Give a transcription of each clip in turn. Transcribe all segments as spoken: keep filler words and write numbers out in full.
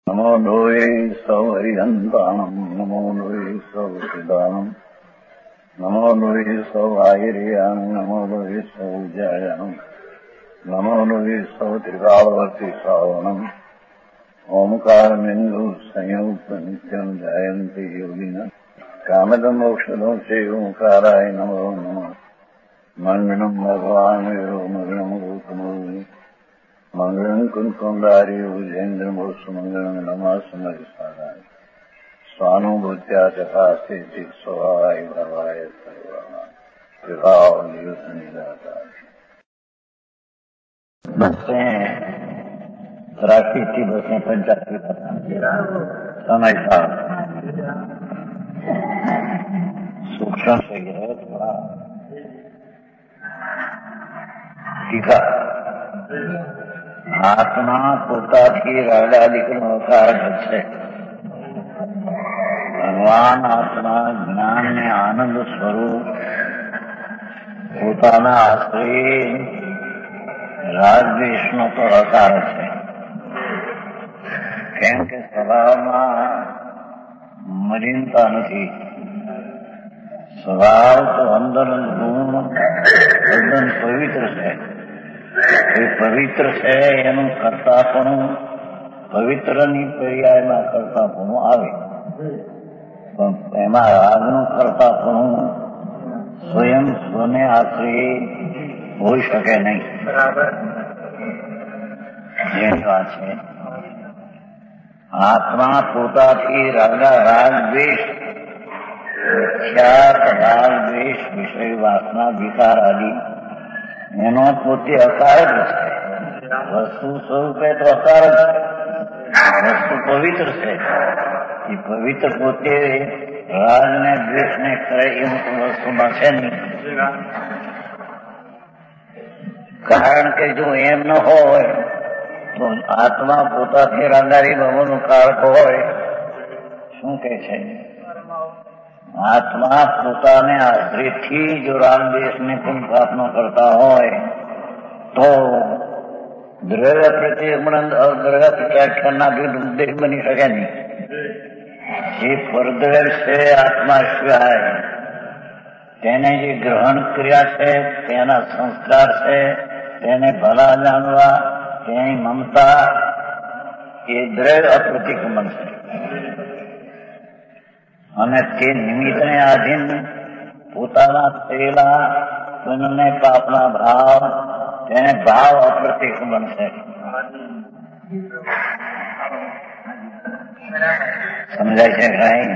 નમો લોહે સૌહરિહંતાણમ નમો લોહે સૌસિદાનમ નમો લોહે સૌઆયર્યાણ નમો લોહે સૌજાયાણ નમો લોહે સૌત્રિકાળવર્તી શ્રાવણમ ઓમકારમિંદુ સંયુક્ત નિત્યમ જાયંતી યોગિના કામદમ મોક્ષદો છે ઓંકારાય નમો નમઃ મંગળમ ભગવાન વિરો મંગળમ ગૌતમોની મંગળમ કુંકુંડારી ઉજેન્દ્રમો સુમંગળમ નમઃ સમરિસારાય સ્વાનુભૂત્યા ચકાસ્તે સ્વભાવાય ભવાય સર્વાય વિભાવ નિયુત નિરાકાર બસે ત્રાસી થી બસો પંચાસી સમય સાર સૂક્ષ્મ से है थोड़ा टीका આત્મા પોતાથી રાજાદિકનો કારક છે. ભગવાન આત્મા જ્ઞાન ને આનંદ સ્વરૂપ પોતાના આશ્રય રાગદ્વેષનો તો અકાર છે. કેમ કે સ્વભાવમાં મલિનતા નથી. સ્વભાવ તો અંદર ગુણ તદ્દન પવિત્ર છે. એ પવિત્ર છે એનું કરતાપણું પવિત્રની પર્યાયમાં કરતાપણું આવે, પણ એમાં રાગનું કરતાપણું સ્વયં સ્વને આશ્રય હોઈ શકે નહીં. એ વાત છે. આત્મા પોતાથી રાગા રાગ દ્વેષ ખ્યાત રાગ દ્વેષ વિષય વાસના વિકાર આદિ એનો પોતે અકાર જ છે. વસ્તુ સ્વરૂપે તો અકાર જ છે. વસ્તુ પવિત્ર છે. એ પવિત્ર પોતે રાગ ને દ્વેષ ને કરે એવું તો વસ્તુમાં છે નહીં. કારણ કે જો એમ ન હોય તો આત્મા પોતાથી રાગારી ભવનું કારક હોય. શું કે છે? આત્મા પોતાને આશ્રયથી જો રાગ દ્વેષને પણ પ્રાર્થનો કરતા હોય તો દ્રવ્ય પ્રત્યે અદ્રવ્ય પ્રત્યાખ્યાનના વિરુદ્ધ ઉદ્દેશ બની શકે નહીં. જે પરદ્રવ્ય છે આત્મા સિવાય તેને જે ગ્રહણ કર્યા છે, તેના સંસ્કાર છે, તેને ભલા જાણવા, તેની મમતા, એ દ્રવ્ય અપ્રતિક્રમણ છે. અને તે નિમિત્તને આધીન પોતાના થયેલા પુણ્ય પાપના ભાવ, તેને ભાવ અપ્રતિક્રમણ છે. સમજાય છે કઈ?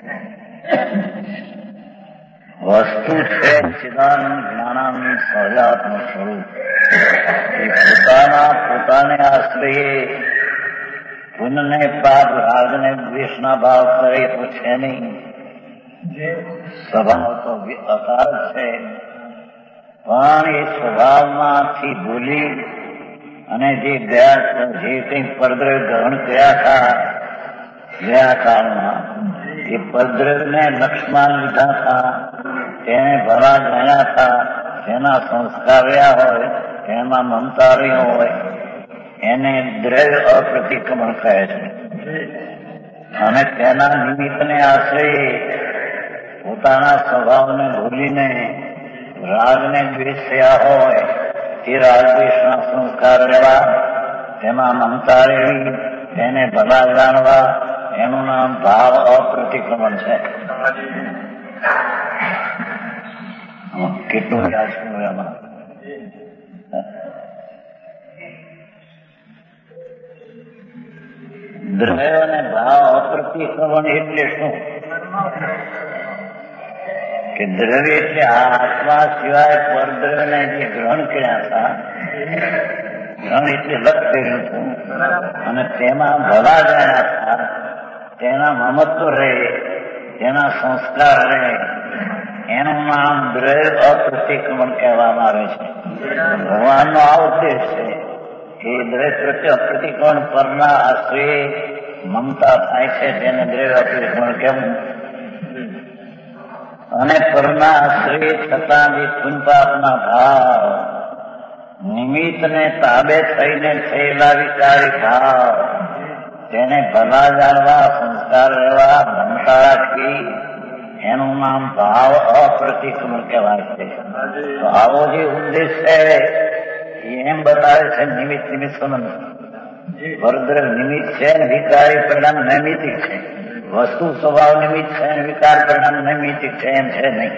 વસ્તુ છે ચિદાનંદ જ્ઞાનાનંદ સહજાત્મ સ્વરૂપ. એ પોતાના પોતાને આશ્રયે પુણ્ય પાપ રાગ ને દ્વેષના ભાવ કરે તો છે નહીં. સ્વભાવ તો અકાર છે, પણ એ સ્વભાવમાંથી ભૂલી અને જે ગયા જે કંઈ પરદ્રવ્ય ગ્રહણ કર્યા હતા ગયા કાળમાં, એ પરદ્રવ્યને લક્ષ્યમાં લીધા હતા, તેને ભલા જાણ્યા હતા, જેના સંસ્કાર રહ્યા હોય, તેમાં મમતા રહ્યો હોય, એને દ્રવ્ય અપ્રતિક્રમણ કહે છે. અને તેના નિમિત્તને આશ્રયે પોતાના સ્વભાવને ભૂલીને રાગને દ્વેષ થયા હોય, તે રાગ દ્વેષના સંસ્કાર રહેવા, તેમાં મમતા રહેવી, તેને ભલા જાણવા, એનું નામ ભાવ અપ્રતિક્રમણ છે. કેટલું યાદ છે એમાં? દ્રવ્ય અને ભાવ અપ્રતિક્રમણ એટલે શું? કે દ્રવ્ય એટલે આત્મા સિવાય પરદ્રવ્યને જે ગ્રહણ કર્યા હતા, ગ્રહણ એટલે લક્ષ કર્યું હતું, અને તેમાં ભલા જાણ્યા હતા, તેના મમત્વ રહે, તેના સંસ્કાર રહે, એનું નામ દ્રવ્ય અપ્રતિક્રમણ કહેવામાં આવે છે. ભગવાનનો આ ઉદ્દેશ છે કે દ્રવ્ય પ્રત્યે અપ્રતિક્રમણ પરના આશ્રયે મમતા થાય છે, તેને દ્રવ્ય અપ્રતિક્રમણ કહેવું. અને પરના આશ્રય થતા જે પુણ્યપાપના ભાવ, નિમિત્તને તાબે થઈને થયેલા વિચારી ભાવ, તેને ભલા જાણવા, સંસ્કાર રહેવા, મમતા રાખવી, એનું નામ ભાવ અપ્રતિક્રમણ કહેવાય છે. ભાવો જે ઉદ્દેશ છે એમ બતાવે છે નિમિત્ત નિમિત્ત સંબંધ. વરદ્ર નિમિત્ત છે ને વિકારી પરિણામ નૈમિતિક છે. વસ્તુ સ્વભાવ નિમિત્ત છે ને વિકાર પરિણામ નૈમિતિક છે એમ છે નહીં.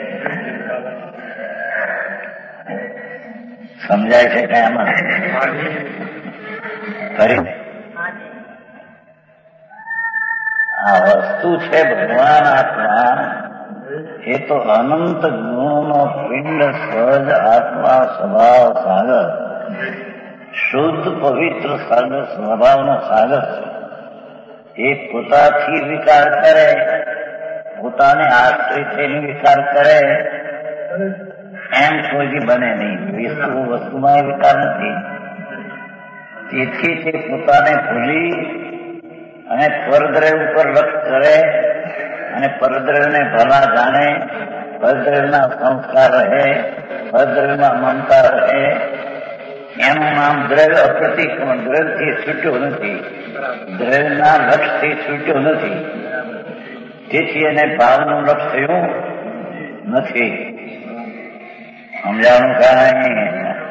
સમજાય છે કે આમાં કરીને આ વસ્તુ છે ભગવાન આત્મા, એ તો અનંત ગુણોનો પિંડ, સહજ આત્મા, સ્વભાવ સાગર, શુદ્ધ પવિત્ર સાગર, સ્વભાવનો સાગર. એ પોતાથી વિકાર કરે, પોતાને આશ્રિત થઈને વિકાર કરે એમ કોઈ બને નહીં. વસ્તુ વસ્તુમાં વિકાર નથી. તેથી તે પોતાને ભૂલી અને પરદ્રવ્ય ઉપર લક્ષ કરે અને પરદ્રવ્યને ભલા જાણે, પરદ્રવ્યના સંસ્કાર રહે, પરદ્રવ્યમાં મમતા રહે. એનું નામ દ્રવ્ય અપ્રતિક્રમણ. દ્રવ્યથી છૂટ્યો નથી, દ્રવ્યના લક્ષ્યથી છૂટ્યો નથી. તેથી એને ભાવનું લક્ષ્ય થયું નથી. સમજાવવાનું કાંઈ.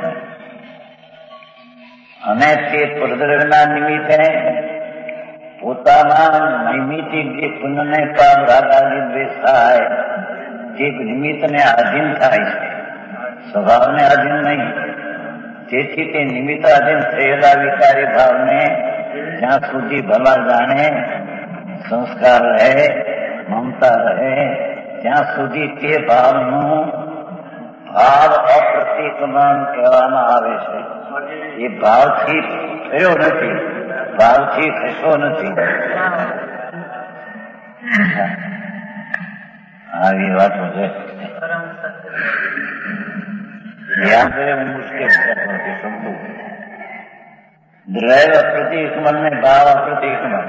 અને તે પરદ્રવ્યના નિમિત્તે પોતાના નૈમિતિક જે પુણ્યને કામ રાગાદી દ્વેષ થાય તે નિમિત્તને આધીન થાય છે, સ્વભાવને આધીન નહીં. તેથી તે નિમિત્ત આધીન થયેલા વિકારી ભાવને જ્યાં સુધી ભલા જાણે, સંસ્કાર રહે, મમતા રહે, ત્યાં સુધી તે ભાવનું ભાવ અપ્રતિક્રમણ કહેવામાં આવે છે. એ ભાવથી થયો નથી, ભાવથી થશો નથી. આવી વાતો છે. ધ્યાન કરે મુશ્કેલ છે સમજવું. દ્રવ્ય અપ્રતિક્રમણ ને ભાવ અપ્રતિક્રમણ.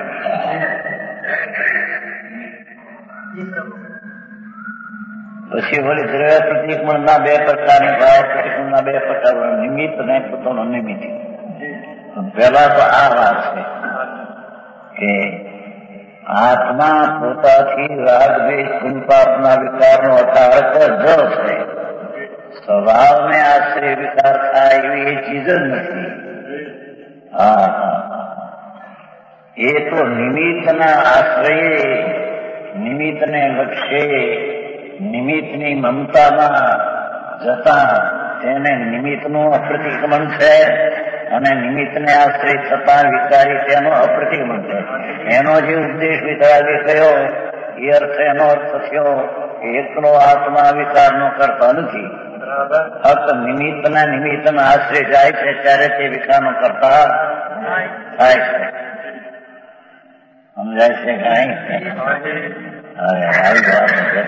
પછી વળી દ્રવ્ય પ્રતિક્રમણ ના બે પ્રકારની, ભાવ પ્રતિક્રમણ ના બે પ્રકાર, નિમિત્ત ને પોતાનો નિમિત્ત. પહેલા તો આ વાત છે કે આત્મા પોતાથી રાગ દ્વેષ પુણ્ય પાપના વિકારનો અર્થ જ છે. સ્વભાવને આશ્રય વિકાર થાય એવી એ ચીજ જ નથી. હા હા એ તો નિમિત્તના આશ્રયે, નિમિત્તને લક્ષ્યે, નિમિત્તની મમતામાં જતા તેને નિમિત્તનું અપ્રતિક્રમણ છે, અને નિમિત્તને આશ્રય થતા વિકારી તેનો અપ્રતિક્રમણ છે. એનો જે ઉદ્દેશ વિતરાગે થયો એ અર્થ એનો અર્થ થયો એકલો આત્મા વિકારનો કરતા નથી. ફક્ત નિમિત્તના નિમિત્તના આશ્રય જાય છે ત્યારે તે વિકારનો કરતા થાય છે. સમજાય છે કાંઈ? હવે આવી વાત છે.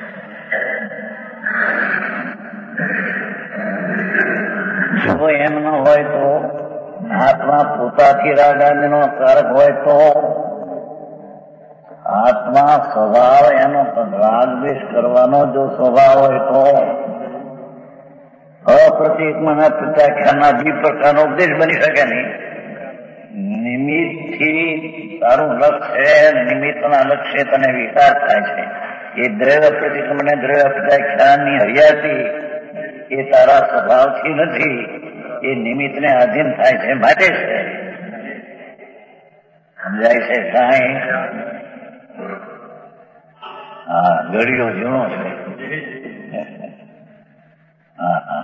જો એમ ન હોય તો, આત્મા પોતાથી રાગાદીનો કારક હોય તો, આત્મા સ્વભાવ એનો રાગ દ્વેષ કરવાનો જો સ્વભાવ હોય તો અપ્રતિક્રમણ પ્રત્યાખ્યાનના બે પ્રકારનો ઉપદેશ બની શકે નહીં. નિમિત્તથી તારું લક્ષ્ય, નિમિત્તના લક્ષ્ય તને વિકાર થાય છે. એ દ્રવ્ય પ્રતિક્રમણ, દ્રવ્ય પ્રત્યાખ્યાનની હરિયાતી એ તારા સ્વભાવથી નથી, એ નિમિત્તને આધીન થાય છે માટે છે. સમજાય છે કાંઈ? હા, ગળીઓ ઝીણો છે. હા હા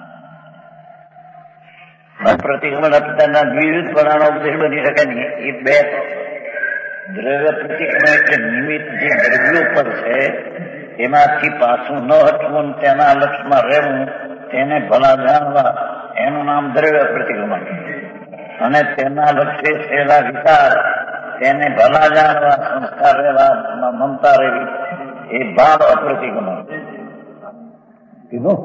અપ્રતિક્રમણ અપિતાના દ્વિવિધપણાનો ઉપદેશ બની શકે નહીં. એ બે દ્રવ્ય પ્રતિક્રમણ એટલે નિમિત્ત જે દ્રવ્યો પર છે તેમાંથી પાછું ન હટવું, તેના લક્ષ્યમાં રહેવું, તેને ભલા જાણવા, એનું નામ દ્રવ્ય પ્રતિક્રમણ. અને તેના લક્ષ્ય થયેલા વિકાર તેને ભલા જાણવા, સંસ્કાર રહેવા, મમતા રહેવી, એ ભાવ અપ્રતિક્રમણ કીધું.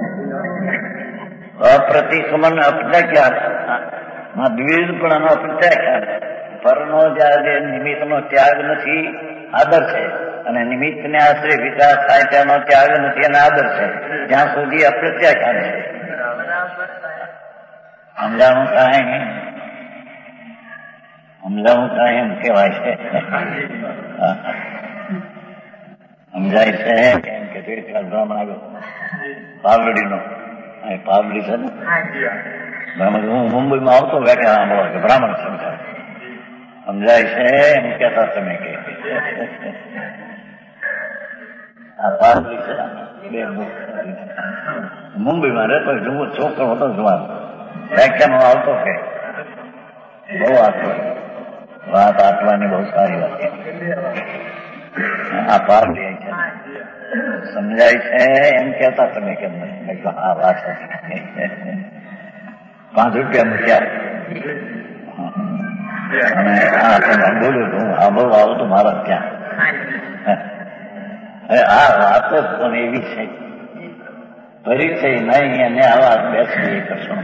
અપ્રતિક્રમણ અપ્રત્યાખ્યાન, દ્વિવિધપણાનો અપ્રત્યાખ્યાન. પરનો જ્યારે નિમિત્તનો ત્યાગ નથી, આદર છે, અને નિમિત્તને આશ્રય વિકાસ થાય તેનો ત્યાગ નથી અને આદર છે. જ્યાં સુધી અપ્રત્યાખ્યાન છે. સમજાણું કાંઈ? સમજાવું કાંઈ એમ કહેવાય છે. સમજાય છે કેમ કે બ્રાહ્મણ આવ્યો પાવલડીનો પાવલડી છે ને બ્રાહ્મણ. હું મુંબઈમાં આવતો વ્યાખ્યા સાંભળવા કે બ્રાહ્મણ સમજાય સમજાય છે એમ કહેતા તમે કે આ પાવલડી છે બે મુંબઈમાં રહેતો જુઓ છોકરો હતો જવાન વ્યાખ્યામાં આવતો કે બહુ આટલો વાત આટવાની બહુ સારી વાત આ પાવલી છે સમજાય છે એમ કેતા તમે કેમ આ વાત પાંચ રૂપિયા મૂક્યા અને આ તમે બોલ્યું હું સાંભળવા આવું તો મારા ત્યાં. હવે આ વાતો પણ એવી છે પરિચય નહીં અને આવા બેસી કશું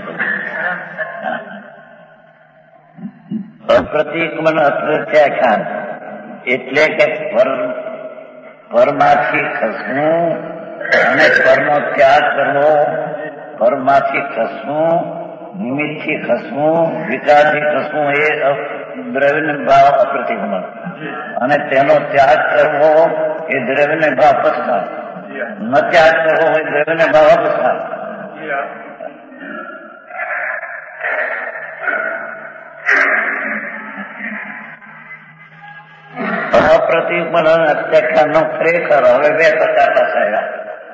અપ્રતિક્રમણ અપ્રત્યાખ્યાન એટલે કે પરમાંથી ખસવું અને પરનો ત્યાગ કરવો, પરમાંથી ખસવું, નિમિત્તથી ખસવું, વિકારથી ખસવું એ દ્રવ્યને ભાવ અપ્રતિક્રમણ અને તેનો ત્યાગ કરવો એ દ્રવ્યને ભાવ પછતાવ, ન ત્યાગ કરવો એ દ્રવ્યને ભાવ અપસ્તાવ. અપ્રતિક્રમણ અને અત્યાખ્યાન નો ખરેખર હવે બે પ્રકારના થયા.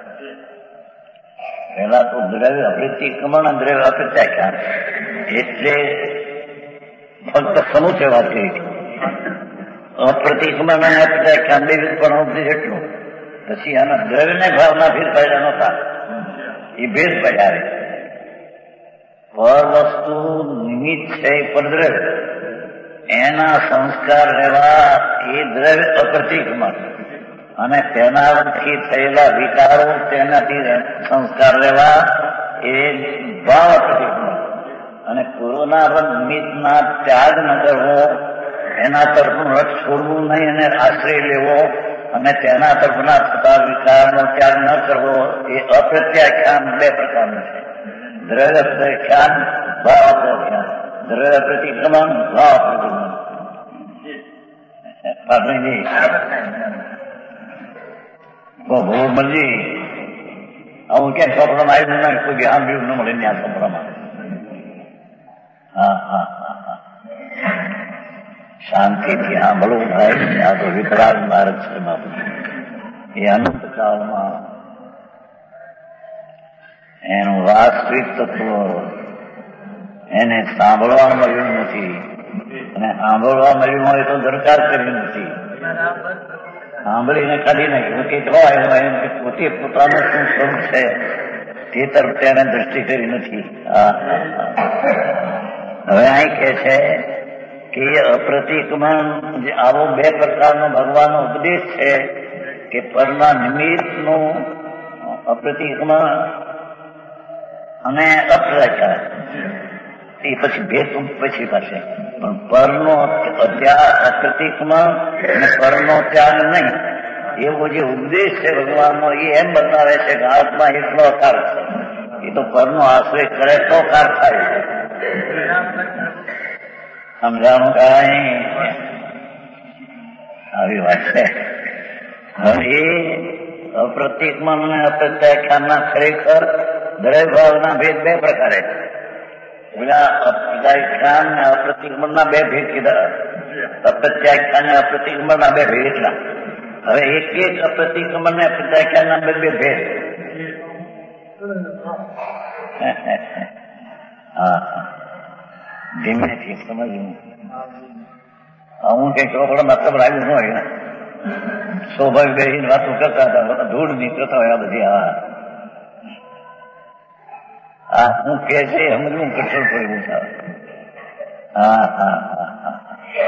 પેલા તો દ્રવ્ય અપ્રતિક્રમણ અને દ્રવ્ય અપ્રત્યાખ્યાન એટલે ફક્ત સમૂચે વાત કરી હતી. અપ્રતિક્રમણ અને અપ્રત્યાખ્યાન બે પણ જેટલું પછી આના દ્રવ્યને ભાવના ફેર પડ્યા નહોતા એ ભેદ પડ્યા રહે. પર વસ્તુ નિમિત્ત છે પરદ્રવ્ય એના સંસ્કાર રહેવા એ દ્રવ્ય અપ્રતિક્રમણ અને તેનાથી થયેલા વિકારો તેનાથી સંસ્કાર રહેવા એ ભાવ અપ્રતિક્રમણ અને પૂર્વના નિમિત્તના ત્યાગ ન કરવો, એના તરફનું રથ છોડવું નહીં અને આશ્રય લેવો અને તેના તરફના થતા વિકારનો ત્યાગ ન કરવો એ અપ્રત્યાખ્યાન બે પ્રકારનું છે. દ્રવ્ય પ્રત્યાખ્યાન, ભાવ અપ્રત્યાખ્યાન. દ્રવ્ય પ્રતિક્રમણ, ભાવ પ્રતિક્રમણ. પાટણજી ભગવતજી આવું ક્યાં ચોપડામાં આવ્યું ના કોઈ સાંભળ્યું ન મળે આ ચોપડામાં. હા હા હા હા શાંતિથી સાંભળવું થાય. આ તો વિકરાળ ભારત છે બાપુ. એ અનંત કાળમાં એનું વાસ્તવિક તત્વ એને સાંભળવા મળ્યું નથી અને સાંભળવા મળ્યું હોય તો દરકાર કરી નથી. સાંભળીને કાઢી નાખ્યું કે હોય એમ કે પોતે પોતાનું શું સ્વરૂપ છે તે તરફ તેને દ્રષ્ટિ કરી નથી. હવે અહીં કે છે કે અપ્રતિક્રમણ જે આવો બે પ્રકારનો ભગવાનનો ઉપદેશ છે કે પરના નિમિત્તનું અપ્રતિક્રમણ અને અપ્રત્યાખ્યાન એ પછી ભેદ પછી પાસે પણ પરનો અપ્રતિક્રમણ અને પરનો ત્યાગ નહીં એવો જે ઉપદેશ છે ભગવાનનો એ એમ બતાવે છે કે આત્મા એટલો આકાર છે એ તો પરનો આશ્રય કરે તો કાર થાય. સમજાણું કાંઈ આવી વાત છે. હવે અપ્રતિક્રમણ અને અપ્રત્યાખ્યાનના ખરેખર દ્રવ્ય ભાવના ભેદ બે પ્રકારે. પેલા અપ્રત્યાખ્યાન ને અપ્રતિક્રમણના બે ભેદ કીધા. અપ્રત્યાખ્યાન ને અપ્રતિક્રમણના બે ભેદ એટલા. હવે એક એક અપ્રતિક્રમણ ને અપ્રત્યાખ્યાનના બે બે ભેદ. હા ધીમેથી સમજવું. હું કઈ ચોપડામાં ખબર આવ્યું ન હોય સ્વાભાવિક બેસીને વાતો કરતા હતા, ધૂળ નીકળતા હોય આ બધી. હા હા હું કે છે સમજવું કઠોર પડ્યું છે. હા હા હા હા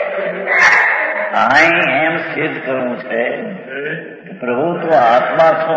અહીં એમ સિદ્ધ કરવું છે કે પ્રભુ તું આત્મા છો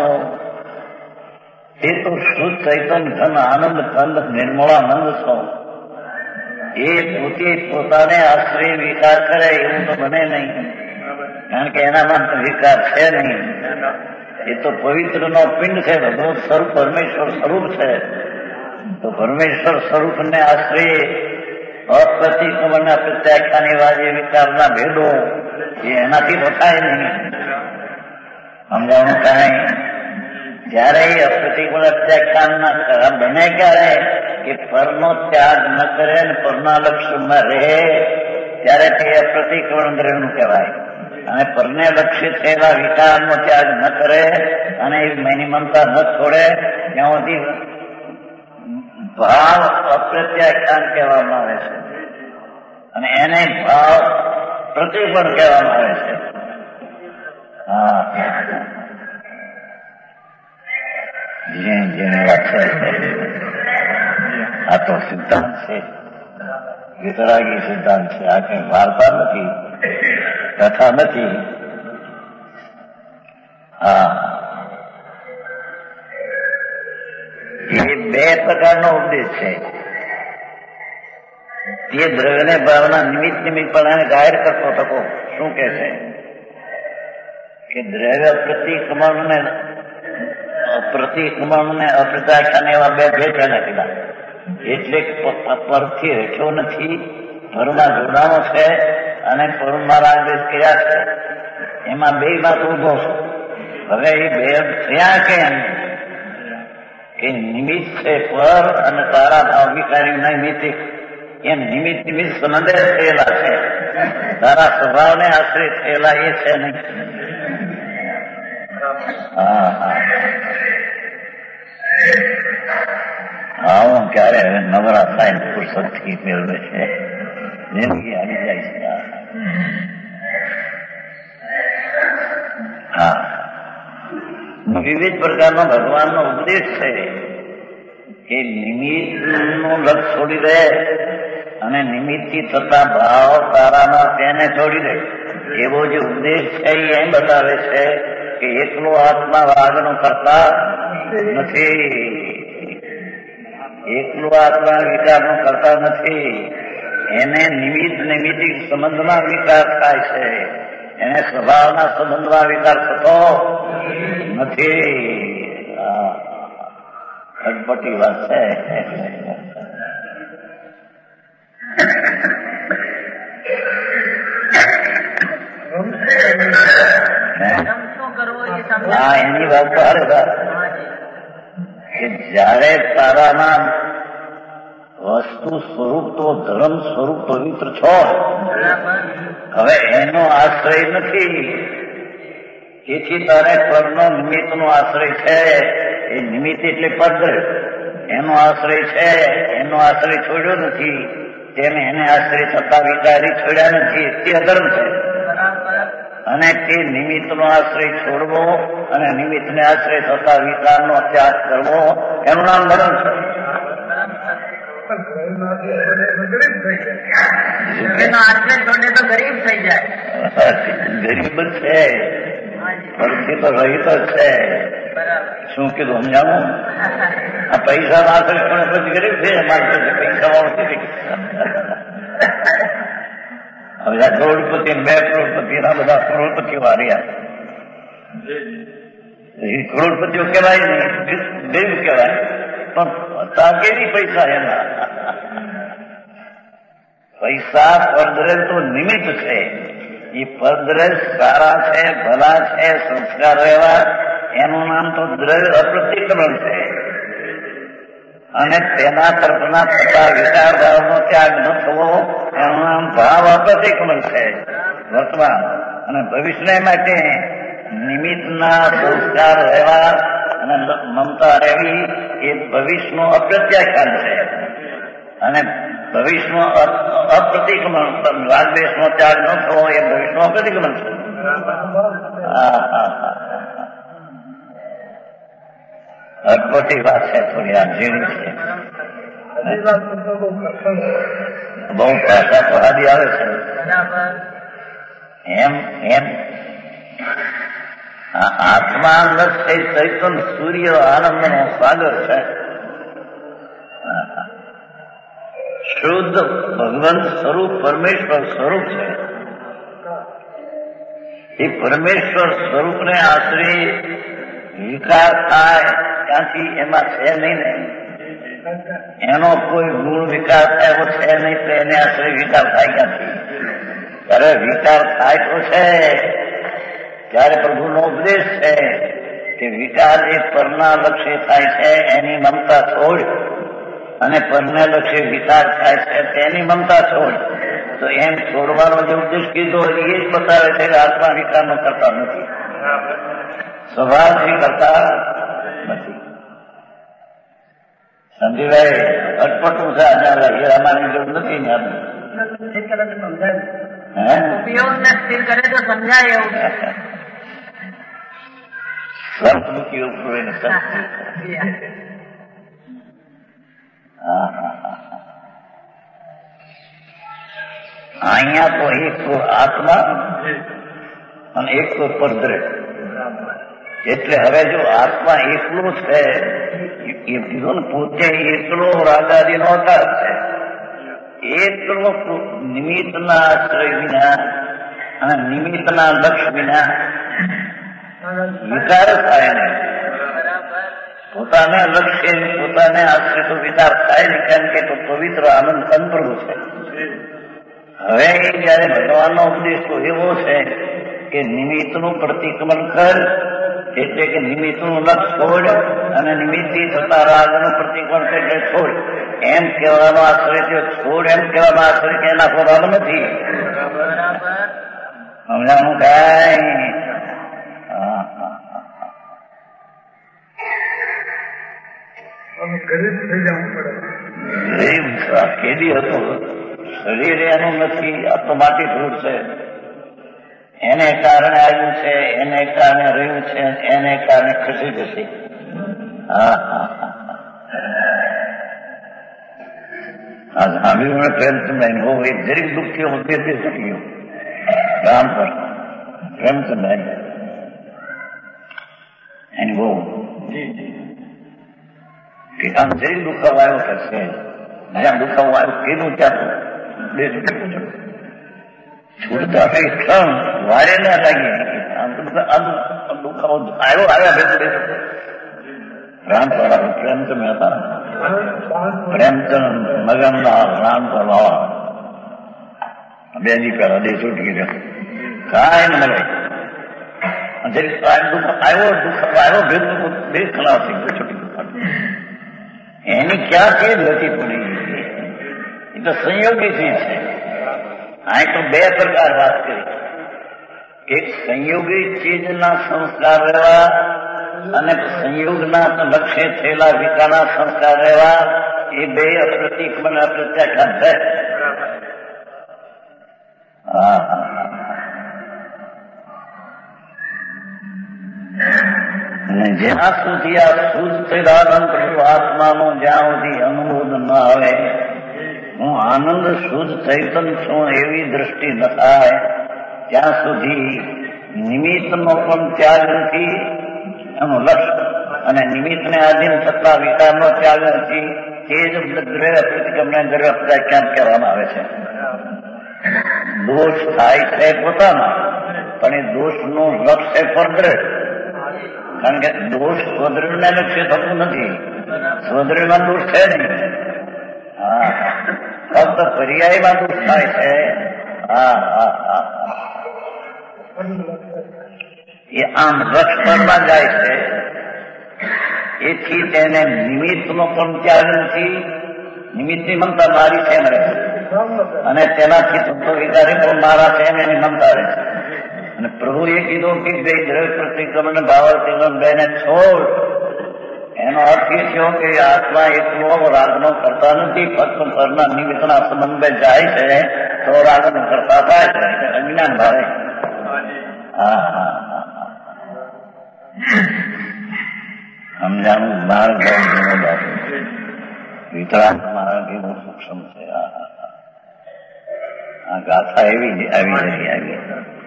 એ તો શુદ્ધ ચૈતન્ય ધન આનંદ કંદ નિર્મળાનંદ છો. એ પોતે પોતાને આશ્રય વિકાર કરે એવું તો બને નહીં, કારણ કે એનામાં વિકાર છે નહીં. એ તો પવિત્ર નો પિંડ છે, ભગવત સ્વરૂપ પરમેશ્વર સ્વરૂપ છે. તો પરમેશ્વર સ્વરૂપને આશ્રય અપ્રતિક્રમણ પ્રત્યાખ્યાન એવા જે વિચારના ભેદો એ એનાથી તો થાય નહીં. સમજાવવાનું કાંઈ જયારે એ અપ્રતિક્રમણ પ્રત્યાખ્યાન બને ક્યારે કે પરનો ત્યાગ ન કરે ને પરના લક્ષ્યમાં રહે ત્યારે તે અપ્રતિક્રમણ ગ્રહણ કહેવાય. અને પરને લક્ષિત થયેલા વિકારનો ત્યાગ ન કરે અને એની મમતા ન છોડે ત્યાં સુધી ભાવ અપ્રત્યાખ્યાન કહેવામાં આવે છે અને એને ભાવ પ્રતિક્રમણ કહેવામાં આવે છે. હા જેની વાત છે આ તો સિદ્ધાંત છે, વિતરાગી સિદ્ધાંત છે. આ કઈ વાર્તા નથી, કથા નથી. હા એ બે પ્રકારનો ઉપદેશ છે. તે દ્રવ્યને ભાવના નિમિત્ત નિમિત્તપણાને જાહેર કરતો થકો શું કે છે કે દ્રવ્ય પ્રતિક્રમણ ને પ્રતિક્રમણ ને અપ્રત્યાખ્યાન એવા બે ભેદ કીધા. એટલે પરથી રેઠો નથી, પરમાં જોડાણો છે અને પરમાં રાગદ્વેષ કર્યા છે, એમાં બે વાત ઉભો છે. હવે એ બે થયા કેમ કે નિમિત્ત છે પર અને તારા ભાવ વિકારી નૈમિતિક એમ નિમિત્ત નિમિત્ત સંબંધે થયેલા છે. તારા સ્વભાવને આશ્રિત થયેલા એ છે નહીં. હા હા હા હું ક્યારે હવે નવરા થાય ફુરસદથી મેળવે છે, જિંદગી આવી જાય છે. હા વિવિધ પ્રકારનો ભગવાનનો ઉપદેશ છે કે નિમિત્તનું લક્ષ છોડી દે અને નિમિત્તથી થતા ભાવ તારામાં તેને છોડી દે. એવો જે ઉપદેશ છે એમ બતાવે છે કે એકલો આત્મા વાગનો કરતા નથી, એકલો આત્મા વિકારનો કરતા નથી. એને નિમિત્ત નિમિત્તિક સંબંધમાં વિકાર થાય છે, એને સ્વભાવના સંબંધમાં વિકાર થતો નથી. અટપટી વાત છે. હા એની વાત તો હારે કે જયારે તારામાં વસ્તુ સ્વરૂપ તો ધર્મ સ્વરૂપ પવિત્ર છો, હવે એનો આશ્રય નથી, તેથી તારે પરનો નિમિત્તનો આશ્રય છે. એ નિમિત્ત એટલે પદ, એનો આશ્રય છે, એનો આશ્રય છોડ્યો નથી, તેને એને આશ્રય થતા વિકારી છોડ્યા નથી. તે અધર્મ છે. અને તે નિમિત્તનો આશ્રય છોડવો અને નિમિત્તને આશ્રય થતા વિકારનો ત્યાગ કરવો એનું નામ ધર્મ છે. ગરીબ થઈ જાય, ગરીબ જ છે, પરથી તો રહીત જ છે. શું કીધું સમજાવું? આ પૈસા આશ્રય પણ પછી ગરીબ છે, મારી પૈસા વાળો નથી. હવે આ કરોડપતિ બે કરોડપતિ ના બધા કરોડપતિઓ હાર્યા. કરોડપતિઓ કહેવાય નહીં, ગરીબ કહેવાય. પણ કેવી પૈસા એના? પૈસા પરદ્રવ્ય તો નિમિત્ત છે. એ પરદ્રવ્ય સારા છે, ભલા છે, સંસ્કાર રહેવા, એનું નામ તો દ્રવ્ય અપ્રતિક્રમણ છે. અને તેના તરફના થતા વિચાર ભાવનો ત્યાગ ન થવો એનું નામ ભાવ અપ્રતિક્રમણ છે વર્તમાન. અને ભવિષ્ય માટે નિમિત્તના સંસ્કાર રહેવા અને મમતા રહેવી એ ભવિષ્યનો અપ્રત્યાખ્યાન છે. અને ભવિષ્યનો અપ્રતિક્રમણ રાગદ્વેષનો ત્યાગ ન થવો એ ભવિષ્યનો અપ્રતિક્રમણ છે. હા હા હા અટપટી વાત છે, થોડી આ ઝીણી છે. બહુ ભાષા પહાડી આવે છે. એમ એમ આત્મા છે ચૈતન સૂર્ય આનંદનો સાગર છે. શુદ્ધ ભગવાન સ્વરૂપ પરમેશ્વર સ્વરૂપ છે. એ પરમેશ્વર સ્વરૂપને આશ્રય વિકાર થાય ત્યાંથી એમાં છે નહીં ને. એનો કોઈ ગુણ વિકાર થયો છે નહીં તો એને આશ્રય વિકાર થાય નથી. ત્યારે વિકાર થાય તો છે ત્યારે પ્રભુનો ઉપદેશ છે કે વિકાર એ પરના લક્ષ્ય થાય છે એની મમતા છોડ, અને પરને લક્ષ્ય વિકાર થાય છે તેની મમતા છોડ. તો એમ છોડવાનો જે ઉપદેશ કીધો એ જ બતાવે છે કે આત્મા વિકારનો કરતા નથી, સ્વભાવથી કરતા નથી. સમજી ભાઈ અટપટું છે આજે હીરામાની જરૂર નથી ને સ્થિર કરે તો સમજાય એવું સ્વર્ગમુખી ઉપરોને અહીંયા તો એક તો આત્મા અને એક તો પરદ્રે. એટલે હવે જો આત્મા એકલો છે એ કીધું ને પોતે એકલો રાગાદીનો અવતાર છે, એકલો નિમિત્તના આશ્રય વિના અને નિમિત્તના લક્ષ્ય વિના વિકાર થાય ને પોતાને લક્ષ્ય પોતાને આશ્રય તો વિકાર થાય ને, કેમ કે તો પવિત્ર આનંદ સંપ્રભુ છે. હવે જયારે ભગવાનનો ઉપદેશ તો એવો છે કે નિમિત્તનું પ્રતિક્રમણ કર, એટલે કે નિમિત્તનું લક્ષ છોડ અને નિમિત્તથી થતા રાગનું પ્રતિક્રમણ એટલે છોડ. એમ કહેવાનો આશ્રય છે છોડ, એમ કહેવાનો આશ્રય કે એના સ્વભાવ નથી. સમજાણું કાંઈ કેદી હતું શરીર એનું નથી, આ તો માટી ધૂળ છે. એને કારણે આવ્યું છે, એને કારણે રહ્યું છે, એને કારણે ખસી જશે. હા હા હા સાંભળ્યું પ્રેમચંદાઈ બહુ એક જરીક દુઃખી હું તે શક્યું રામ પર પ્રેમચંદાઈ એની બહુ કે આમ જરીક દુખાવો આવ્યો કરશે, જ્યાં દુખાવો આવ્યો કીધું ત્યાં બે છૂટતા કઈ ક્ષણ વારે ના લાગી દુખાવો આવ્યો આવ્યા ભેગું બેસું. રામ પર પ્રેમચંદ હતા, પ્રેમચંદ મગનલાલ રામ પર બાવા બેજી પેલા દે છૂટકી ગયો કાંઈ ન મળે. આવ્યો દુખાવો આવ્યો ભેગું બે ખલાસ થઈ ગયો છૂટી. એની ક્યાંથી નથી પડી, એ તો સંયોગીથી છે. અહીં તો બે પ્રકાર વાત કરી, એક સંયોગી ચીજના સંસ્કાર રહેવા અને સંયોગના લક્ષ્ય થયેલા વિકારના સંસ્કાર રહેવા, એ બે અપ્રતિક્રમણ અપ્રત્યાખ્યાન છે. હા હા અને જ્યાં સુધી આ શુદ્ધ થયેલા આત્માનો જ્યાં સુધી અનુભવ ન આવે, હું આનંદ શુદ્ધ ચૈતન છું એવી દ્રષ્ટિ ન થાય ત્યાં સુધી નિમિત્તનો પણ ત્યાગ નથી એનું લક્ષ્ય, અને નિમિત્તને આધીન થતા વિકારનો ત્યાગ નથી. તે જ દ્રવ્ય પ્રતિક્રમણ દ્રવ્ય પ્રત્યાખ્યાન કહેવામાં આવે છે. દોષ થાય છે પોતાના, પણ એ દોષનું લક્ષ્ય પરદ્રઢ, કારણ કે દોષ સ્વદ્રવ્યને લક્ષ્ય થતું નથી, સ્વદ્રવ્યમાં દોષ છે નહીં. હા ફક્ત પર્યાયમાં દોષ થાય છે. હા હા હા એ આમ લક્ષ પરમાં જાય છે. એથી તેને નિમિત્તનો પણ ત્યાગ નથી, નિમિત્તની મમતા મારી છે મને, અને તેનાથી તત્વ વિચારી પણ મારા છે એની મમતા રહે છે. અને પ્રભુએ કીધું કે બે દ્રવ્ય પ્રતિક્રમણ ભાવાતિક્રમણ બેને છોડ. એનો અર્થ એ થયો કે આત્મા એકલો રાગનો કરતા નથી, ફક્ત પરના નિમિત્તના સંબંધે જાય છે તો રાગનો કરતા થાય છે, અજ્ઞાન ભારે. હા હા હા સમજાનું માર્ગ વિતરાગ માર્ગ એ બહુ સૂક્ષ્મ છે. આ ગાથા એવી આવી રહી આવી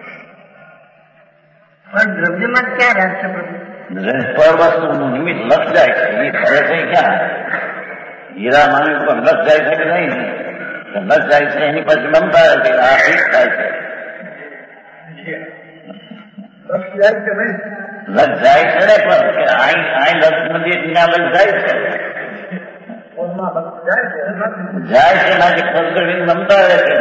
પણ દ્રવ્યમાં ક્યાં રાખશે પ્રભુ? પર વસ્તુનું નિમિત્ત લક્ષ જાય છે, એ ફરે છે ક્યાં? હીરા માની પર લક્ષ જાય છે કે નહીં? લક્ષ જાય છે એની પછી મમતા છે, આ ઠીક થાય છે. લક્ષ જાય છે ને પણ અહીં અહીં લક્ષ નથી ત્યાં લક્ષ જાય છે. જાય છે નાથી પરદ્રવ્યની મમતા રહે છે.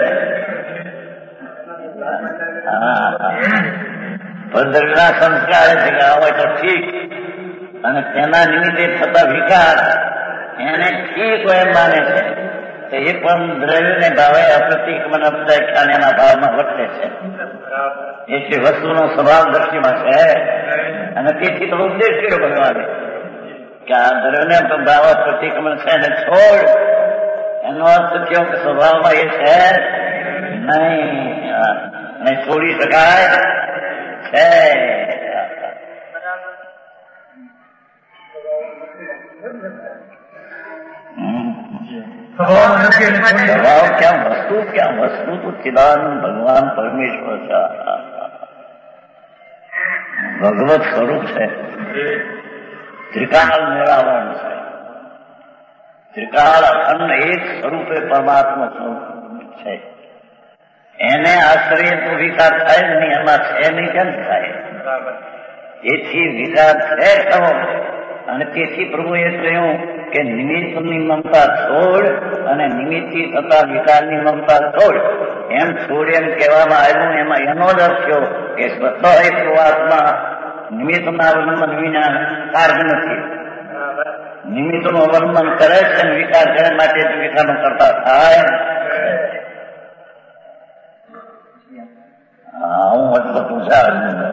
હા પરદ્રવ્યના સંસ્કાર છે કે આ હોય તો ઠીક, અને તેના નિમિત્તે થતા વિકાર એને ઠીક હોય એમ માને છે. તો એ પણ દ્રવ્યને ભાવે અપ્રતિક્રમણ અપદાખ્યાન એના ભાવમાં વર્તે છે. એટલે વસ્તુનો સ્વભાવ દ્રષ્ટિમાં છે. અને તેથી તો ઉપદેશ કર્યો ભગવાને કે આ દ્રવ્યને ભાવ પ્રતિક્રમણ છે એને છોડ. એનો અર્થ થયો કે સ્વભાવમાં એ છે નહીં, છોડી શકાય છે. સ્વભાવ ક્યાં વસ્તુ, ક્યાં વસ્તુ તો ચિદાનંદ ભગવાન પરમેશ્વર છે. ભગવત સ્વરૂપ છે. ત્રિકાળ નિરાવરણ છે. ત્રિકાળ અખંડ એક સ્વરૂપે પરમાત્મા સ્વરૂપ છે. એને આશ્રય તો વિકાર થાય જ નહીં, એમાં છે નહીં કેમ થાય? તેથી વિકાર છે ખરો. અને તેથી પ્રભુએ કહ્યું કે નિમિત્તની મમતા છોડ અને નિમિત્તથી થતા વિકારની મમતા છોડ. એમ છોડ એમ કહેવામાં આવ્યું. એમાં એનો જ અર્થ થયો કે સ્વતઃ એક આત્મા નિમિત્તના અવલંબન વિના કાર્ય નથી. નિમિત્તનું અવલંબન કરે છે અને વિકાર કરે માટે વિકારનો કરતા થાય. હા હું એટલે પૂછા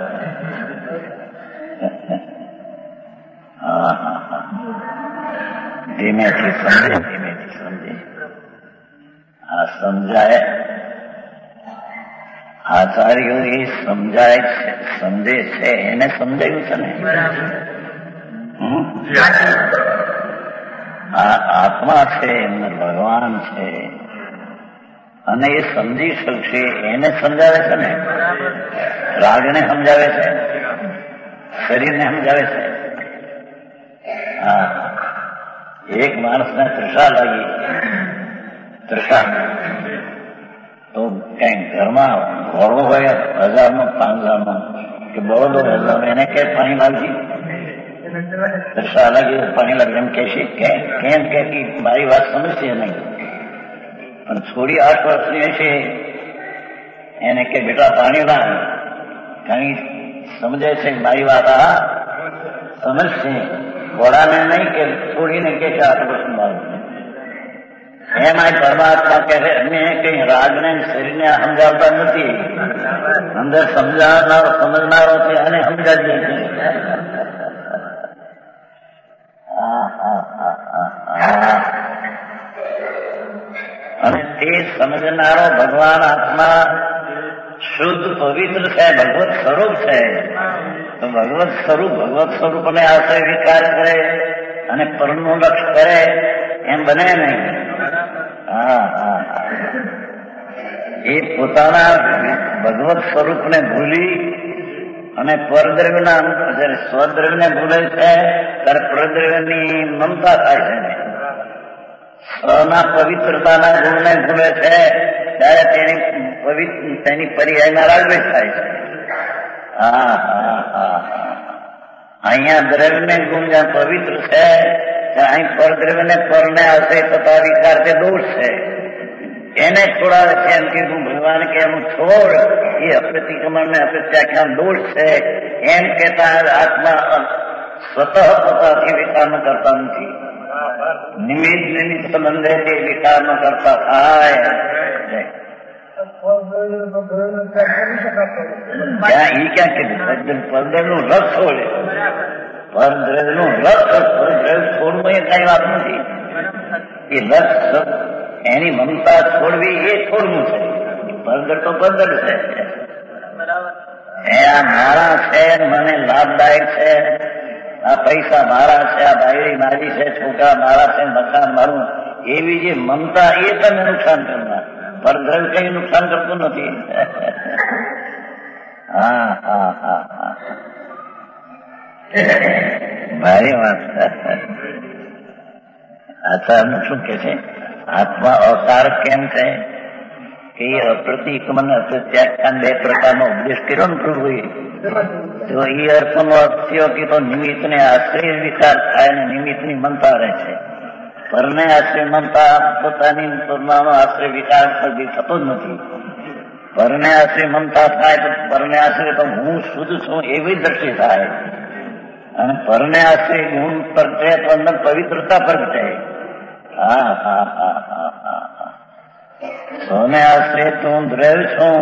હા હા હા ધીમેથી સમજે, ધીમેથી સમજે. આ સમજાય આચાર્યો એ સમજાય છે, સમજે છે, એને સમજાયું છે ને. આ આત્મા છે એમને ભગવાન છે અને એ સમજી શકશે એને સમજાવે છે ને. રાગને સમજાવે છે, શરીરને સમજાવે છે. હા એક માણસને તૃષા લાગી, તૃષા તો કઈ ઘરમાં ઘોડો હોય હજારનો પાંચ હજારનો કે બળદો હજારનો, એને કે પાણી લાગી તૃષા લાગી પાણી લાગે એમ કે છે કેમ કે મારી વાત સમજશે નહીં. પણ થોડી આઠ વર્ષની હશે એને કે બેટા પાણી લાગ, કઈ સમજે છે મારી વાત આ સમજશે. ઘોડાને નહીં કે છોડીને કે આઠ વર્ષનું મારું. એમાં પરમાત્મા કહે અમે કઈ રાગને શરીરને સમજાવતા નથી, અંદર સમજાવનારો સમજનારો છે અને સમજાવીએ છીએ. અને તે સમજનારો ભગવાન આત્મા શુદ્ધ પવિત્ર છે, ભગવત સ્વરૂપ છે. તો ભગવત સ્વરૂપ ભગવત સ્વરૂપને આશ્રય વિકાર કરે અને પરનું લક્ષ કરે એમ બને નહીં. હા હા એ પોતાના ભગવત સ્વરૂપને ભૂલી અને પરદ્રવ્યના જયારે સ્વદ્રવ્યને ભૂલે છે ત્યારે પરદ્રવ્યની મમતા થાય છે. સ્વના પવિત્રતાના ગુણને ભૂલે છે ત્યારે તેની પવિત્ર તેની પર્યાયના રાગવેશ થાય છે. હા હા હા અહીંયા દ્રવ્યને ગુણ જ્યાં પવિત્ર છે અહીં પરદ્રવ્યને પરને આવશે તથા વિકાર તે દોષ છે. એને છોડાવે છે એમ કીધું ભગવાન કે એનું છોડ એ અપ્રતિક્રમણ ને અપ્રત્યાખ્યાન દોષ છે એમ કહેતા આત્મા સ્વતઃ પોતાથી વિકારનો કરતા નથી. નિમિત્ત નિમિત્ત સંબંધે તે વિકારનો કરતા થાય. ત્યાં ઈ ક્યાં કીધું પરદ્રવ્યનું રસ છોડે, પરદ્રવ્યનું રસ પરદ્રવ્ય છોડવું એ કઈ વાત નથી. એ રસ એની મમતા છોડવી એ છોડવું છે. પરદર તો પરદર છે. એ આ મારા છે, મને લાભદાયક છે, આ પૈસા મારા છે, આ બાયડી મારી છે, છોકરા મારા છે, મકાન મારું, એવી જે મમતા એ તમે નુકસાન કરનાર. પરદ્રવ્ય કઈ નુકસાન કરતું નથી. હા હા હા હા ભારી વાત. આચાર્ય શું કે છે આત્મા અકાર કેમ છે કે એ અપ્રતિક્રમણ અપ્રત્યાખ્યાન બે પ્રકારનો ઉપદેશ કર્યો ને પ્રભુએ. તો એ અર્થનો અર્થ થયો કે તો નિમિત્તને આશ્રય વિકાર થાય ને નિમિત્તની મમતા રહે છે. પરને આશ્રય મમતા પોતાની પરમાનો આશ્રય વિકાર કદી થતો જ નથી. પરને આશ્રય મમતા થાય તો પરને આશ્રય તો હું શુદ્ધ છું એવી દ્રષ્ટિ થાય, અને પરને આશ્રય ગુણ પ્રગટે તો અંદર પવિત્રતા પ્રગટે. હા હા હા હા હા સોને આશ્રય તું દ્રવ છું,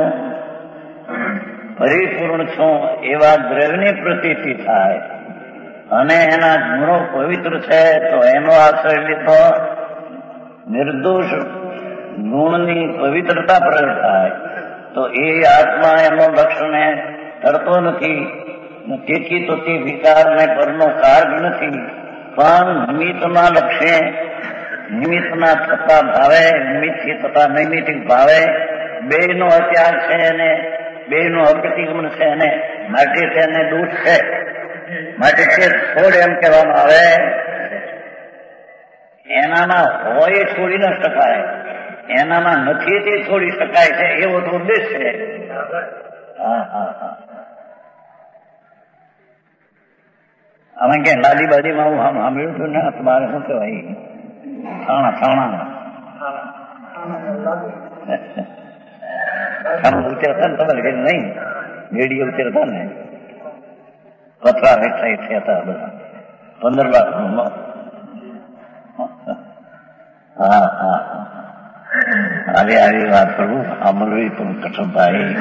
પરિપૂર્ણ છું એવા દ્રવની પ્રતીતિ થાય, અને એના ગુણો પવિત્ર છે તો એનો આશ્રય લીધો નિર્દોષ ગુણની પવિત્રતા પ્રગટ થાય. તો એ આત્મા એનો લક્ષણે કરતો નથી, તેથી તો તે વિકારને પરનો કાર્ય નથી, પણ નિમિત્તના લક્ષ્ય નિમિત્તના થતા ભાવે નિમિત્તથી થતા નૈમિતિક ભાવે બે નો અત્યાગ છે અને બે નું અપ્રતિગમન છે, અને માટે તેને દોષ છે. માટે તે છોડ એમ કહેવામાં આવે, એનામાં હોય છોડી ન શકાય, એનામાં નથી તે છોડી શકાય છે, એવો તો ઉદ્દેશ છે. હા હા હા અમે કે લાદીબાદીમાં હું આમ સાંભળ્યું હતું ને, તમારે શું કહેવાય થાણા થાણા ઉતરતા ને તમારે ઘેર નહીં, રેડિયો ઉતરતા ને પથરા હેઠા હેઠા હતા બધા પંદર લાખ. હા હા આવી આવી વાત કરું અમલવી પણ કઠભાઈ.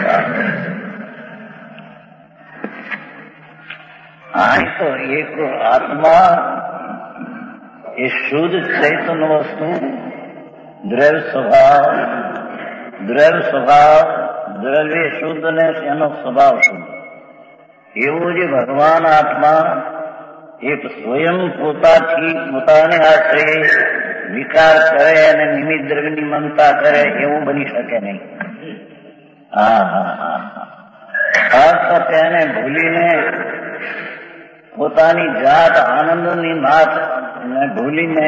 આ તો એક આત્મા એ શુદ્ધ ચૈતન્ય વસ્તુ, દ્રવ સ્વભાવ, દ્રવ સ્વભાવ દ્રવ્ય શુદ્ધ ને એનો સ્વભાવ શુદ્ધ, એવો જે ભગવાન આત્મા એક સ્વયં પોતાથી પોતાને આશ્રય વિકાર કરે અને નિમિત્ત દ્રવ્યની મમતા કરે એવું બની શકે નહીં. હા હા હા હા તેને ભૂલીને પોતાની જાત આનંદની નાથ ભૂલીને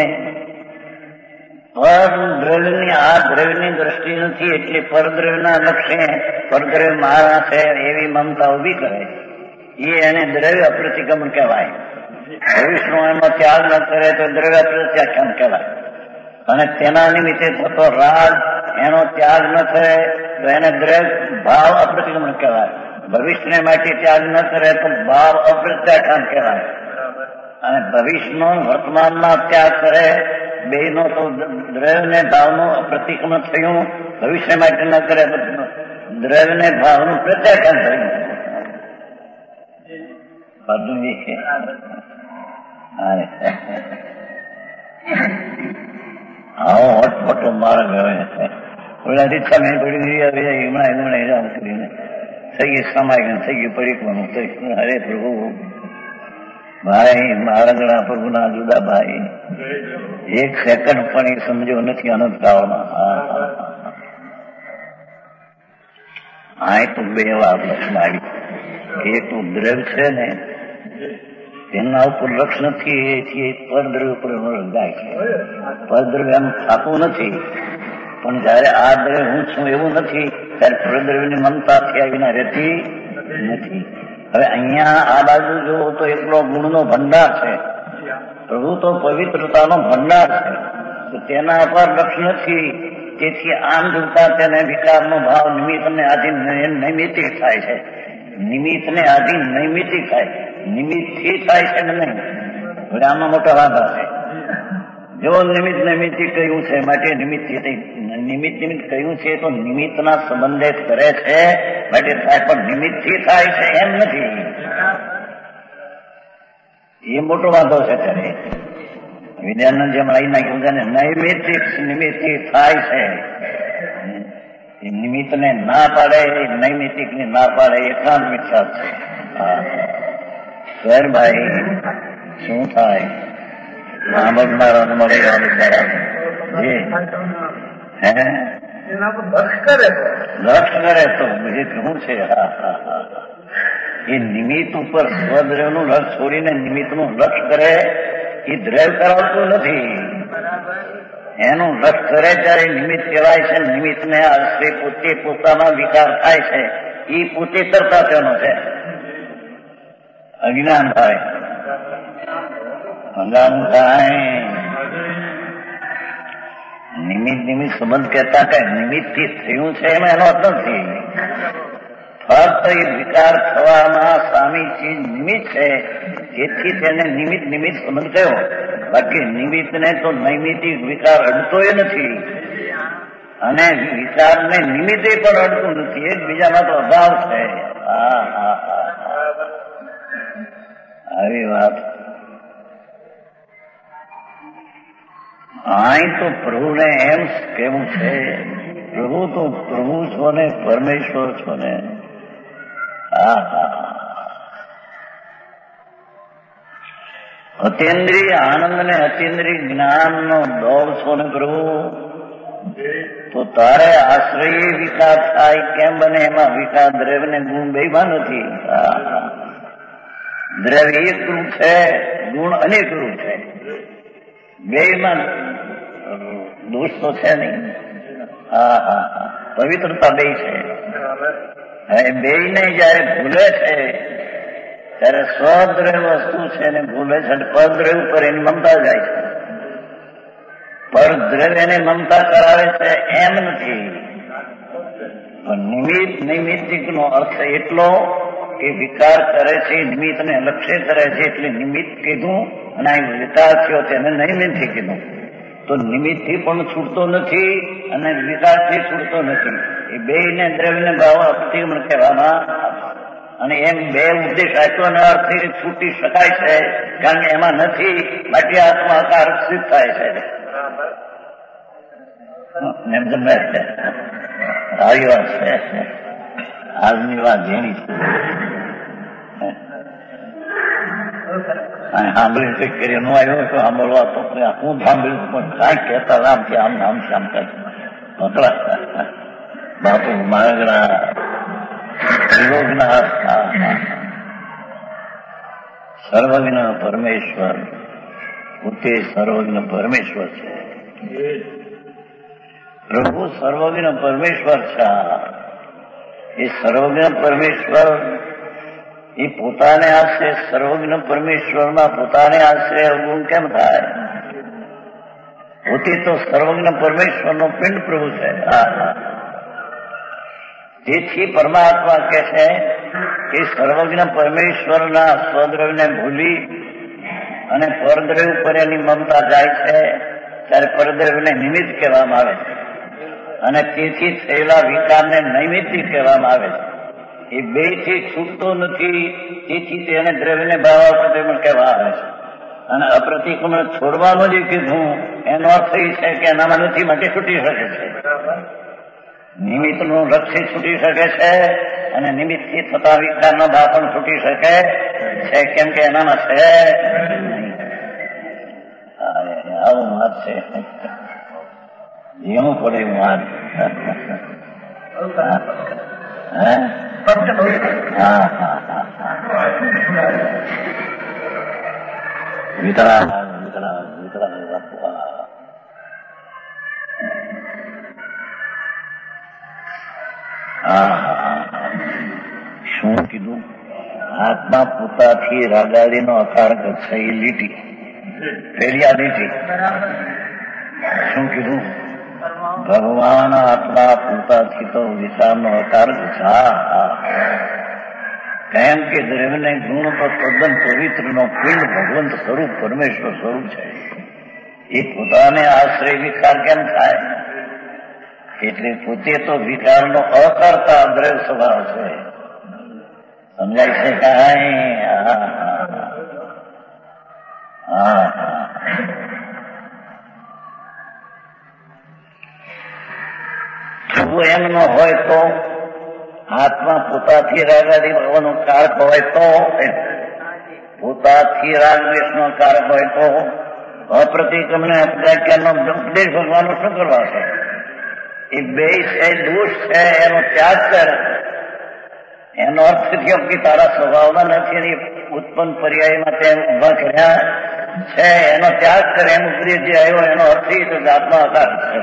પર દ્રવ્યની આ દ્રવ્યની દ્રષ્ટિ નથી એટલે પરદ્રવ્યના લક્ષ્ય પરદ્રવ્ય મારા છે એવી મમતા ઉભી કરે, એ એને દ્રવ્ય અપ્રતિક્રમણ કહેવાય. ભવિષ્યનો એનો ત્યાગ ન કરે તો દ્રવ્ય પ્રત્યાખ્યાન કહેવાય, અને તેના નિમિત્તે થતો રાગ એનો ત્યાગ ન કરે તો એને દ્રવ્ય ભાવ અપ્રતિક્રમણ કહેવાય. ભવિષ્યને માટે ત્યાગ ન કરે તો ભાવ અપ્રત્યાખ્યાન કહેવાય, અને ભવિષ્યનો વર્તમાનમાં ત્યાગ કરે બે નો તો દ્રવ્ય ને ભાવનું પ્રતિક્રમણ થયું, ભવિષ્ય માટે ન કરે તો દ્રવ્ય ને ભાવનું પ્રત્યાખ્યાન થયું. બધું આવો હોટપોટો માર્ગ હવે ઓલા રીક્ષા મેં પડી હમણાં હમણાં હેરાન કરીને થઈ ગઈ સમાય ગયું, થઈ ગયું પડીકવાનું થઈ. અરે પ્રભુ ભાઈ મારા ઘણા પ્રભુના જુદા ભાઈ, એક સેકન્ડ પણ એ સમજો નથી અનંતકાળમાં. આ તો બે વાત લક્ષ એક તો દ્રવ્ય છે ને તેના ઉપર લક્ષ નથી, એથી પરદ્રવ્ય ઉપર જાય છે. પરદ્રવ્ય એમ થતું નથી, પણ જયારે આ દ્રવ્ય હું છું એવું નથી ત્યારે પરદ્રવ્યની મમતા થયા વિના રહેતી નથી. હવે અહીંયા આ બાજુ જોવો તો એકલો ગુણનો ભંડાર છે, પ્રભુ તો પવિત્રતાનો ભંડાર છે, તો તેના પર લક્ષ નથી. તેથી આમ જોતા તેને વિકારનો ભાવ નિમિત્તને આધીન નૈમિતિક થાય છે, નિમિત્તને આધીન નૈમિતિક થાય, નિમિત્તથી થાય છે ને નહીં. હવે આમાં મોટા વાંધા છે. જો નિમિત્ત નૈમિતિક કહ્યું છે માટે નિમિત્ત નિમિત્ત નિમિત્ત કહ્યું છે તો નિમિત્તના સંબંધે કરે છે માટે થાય, પણ નિમિત્તથી થાય છે એમ નથી. એ મોટો વાંધો છે. ત્યારે વિદ્યાનંદ જેમ આવી નાખ્યું છે ને નૈમિતિક નિમિત્તથી થાય છે, નિમિત્તને ના પાડે નૈમિતિક ને ના પાડે એકાંત મિથ્યા છે. સર ભાઈ શું થાય સાંભળનારા મળે લક્ષ કરે તો બીજે શું છે. હા હા હા એ નિમિત્ત ઉપર સ્વદ્રવ્યનું લક્ષ છોડીને નિમિત્તનું લક્ષ કરે એ દ્રવ્ય કરાવતું નથી. એનું લક્ષ કરે ત્યારે નિમિત્ત કહેવાય છે. નિમિત્તને આશ્રય પોતે પોતાનો વિકાર થાય છે, એ પોતે કરતા તેનો છે. અજ્ઞાન થાય, અજ્ઞાન થાય નિમિત્ત નિમિત્ત સંબંધ કહેતા કઈ નિમિત્ત થી થયું છે એમાં એનો અર્થ નથી. ફક્ત એ વિકાર થવામાં સામી ચીજ નિમિત્ત છે, જેથી તેને નિમિત્ત નિમિત્ત સંબંધ કયો. બાકી નિમિત્તને તો નૈમિતિક વિકાર અડતોય નથી, અને વિચારને નિમિત્તે પણ અડતું નથી. એકબીજામાં તો અભાવ છે. હા હા હા આવી વાત. અહીં તો પ્રભુને એમ કેવું છે, પ્રભુ તો પ્રભુ છો ને, પરમેશ્વર છો ને. હા હા અતિન્દ્રિય આનંદ ને અતિન્દ્રિય જ્ઞાનનો દોર છો ને પ્રભુ. તો તારે આશ્રય વિકાર થાય કેમ બને? એમાં વિકાર દ્રવ્ય ને ગુણ બેમાં નથી. દ્રવ્ય એક રૂપ છે, ગુણ અનેક રૂપ છે. બેમાં દોષ તો છે નહીં. હા હા હા પવિત્રતા બે છે. હવે બે ને જયારે ભૂલે છે ત્યારે સ્વદ્રવ્ય વસ્તુ છે ને ભૂલે છે, પરદ્રવ્ય ઉપર એની મમતા જાય છે. પરદ્રવ્યને મમતા કરાવે છે એમ નથી. પણ નિમિત્ત નૈમિત્તિક નો અર્થ એટલો કે વિકાર કરે છે, નિમિત્તને લક્ષ્ય કરે છે એટલે નિમિત્ત કીધું, અને અહીં વિકાર થયો તેને નૈમિત્તિક કીધું. તો નિમિત્તથી પણ છૂટતો નથી અને વિકારથી છૂટતો નથી. એ બે ને દ્રવ્યને ભાવ અતિક્રમણ કહેવામાં, અને એમ બે ઉદ્દેશ આપ્યો અને અર્થથી છૂટી શકાય છે, કારણ કે એમાં નથી. બાકી આત્માકાર સિદ્ધ થાય છે. એમ સમજાય છે. આવી વાત છે. આજની વાત જેની છે સાંભળીને કઈક કરી ન આવ્યો તો સાંભળવા તો હું સાંભળ્યું પણ કાંઈ કહેતા રામ કે આમ આમ શામ પકડા બાપુ માગણા વિરોધના સર્વજ્ઞ પરમેશ્વર પોતે સર્વજ્ઞ પરમેશ્વર છે. પ્રભુ સર્વજ્ઞ પરમેશ્વર છે. એ સર્વજ્ઞ પરમેશ્વર એ પોતાને આશરે સર્વજ્ઞ પરમેશ્વરમાં પોતાને આશરે અવગુણ કેમ થાય? પોતે તો સર્વજ્ઞ પરમેશ્વરનો પિંડ પ્રભુ છે. તેથી પરમાત્મા કહે છે કે સર્વજ્ઞ પરમેશ્વરના સ્વદ્રવ્યને ભૂલી અને પરદ્રવ્ય ઉપર એની મમતા જાય છે, ત્યારે પરદ્રવ્યને નિમિત્ત કહેવામાં આવે છે, અને તેથી થયેલા વિકારને નૈમિત્તિક કહેવામાં આવે છે. એ બે થી છૂટતો નથી, તેથી તેને દ્રવ્યને ભાવ પ્રતિક્રમણ કહેવા આવે છે. અને અપ્રતિક્રમણ છોડવાનું જે કીધું એનો અર્થ એ છે કે એનામાં નથી માટે છૂટી શકે છે. નિમિત્તનું લક્ષ્ય છૂટી શકે છે, અને નિમિત્તથી થતા વિકારનો ભાવ પણ છૂટી શકે છે, કેમ કે એનામાં છે આવું વાત છે. એવું પડે એવું વાત. હા હા હા વિતરા વિતરા વિતરા શું કીધું? આત્મા પોતાથી રાગાદીનો આકાર છે. એ લીટી પેલી આ લીટી શું કીધું? ભગવાન આત્મા પોતાથી તો વિચારનો આકાર છે. કેમ કે દ્રવ્યને ગુણ તો તદ્દન પવિત્રનો પિંડ ભગવંત સ્વરૂપ પરમેશ્વર સ્વરૂપ છે. એ પોતાને આશ્રય વિકાર કેમ થાય? એટલે પોતે તો વિકારનો અકર્તા દ્રવ્ય સ્વભાવ છે. સમજાય છે કાંઈ? હા જો એમ ન હોય તો આત્મા પોતાથી રાગાદી ભાવનો કારક હોય તો, પોતાથી રાગ દ્વેષનો કારક હોય તો અપ્રતિક્રમણ અપ્રત્યાખ્યાનનો ઉપદેશ ભગવાનનો શું કરવા છે? એ બે છે દોષ છે, એનો ત્યાગ કર. એનો અર્થ થયો કે તારા સ્વભાવમાં નથી, એની ઉત્પન્ન પર્યાયમાં તે ઉભા કર્યા છે, એનો ત્યાગ કરે. એમ ઉપદેશ જે આવ્યો એનો અર્થ એ તો આત્મા આકાર છે.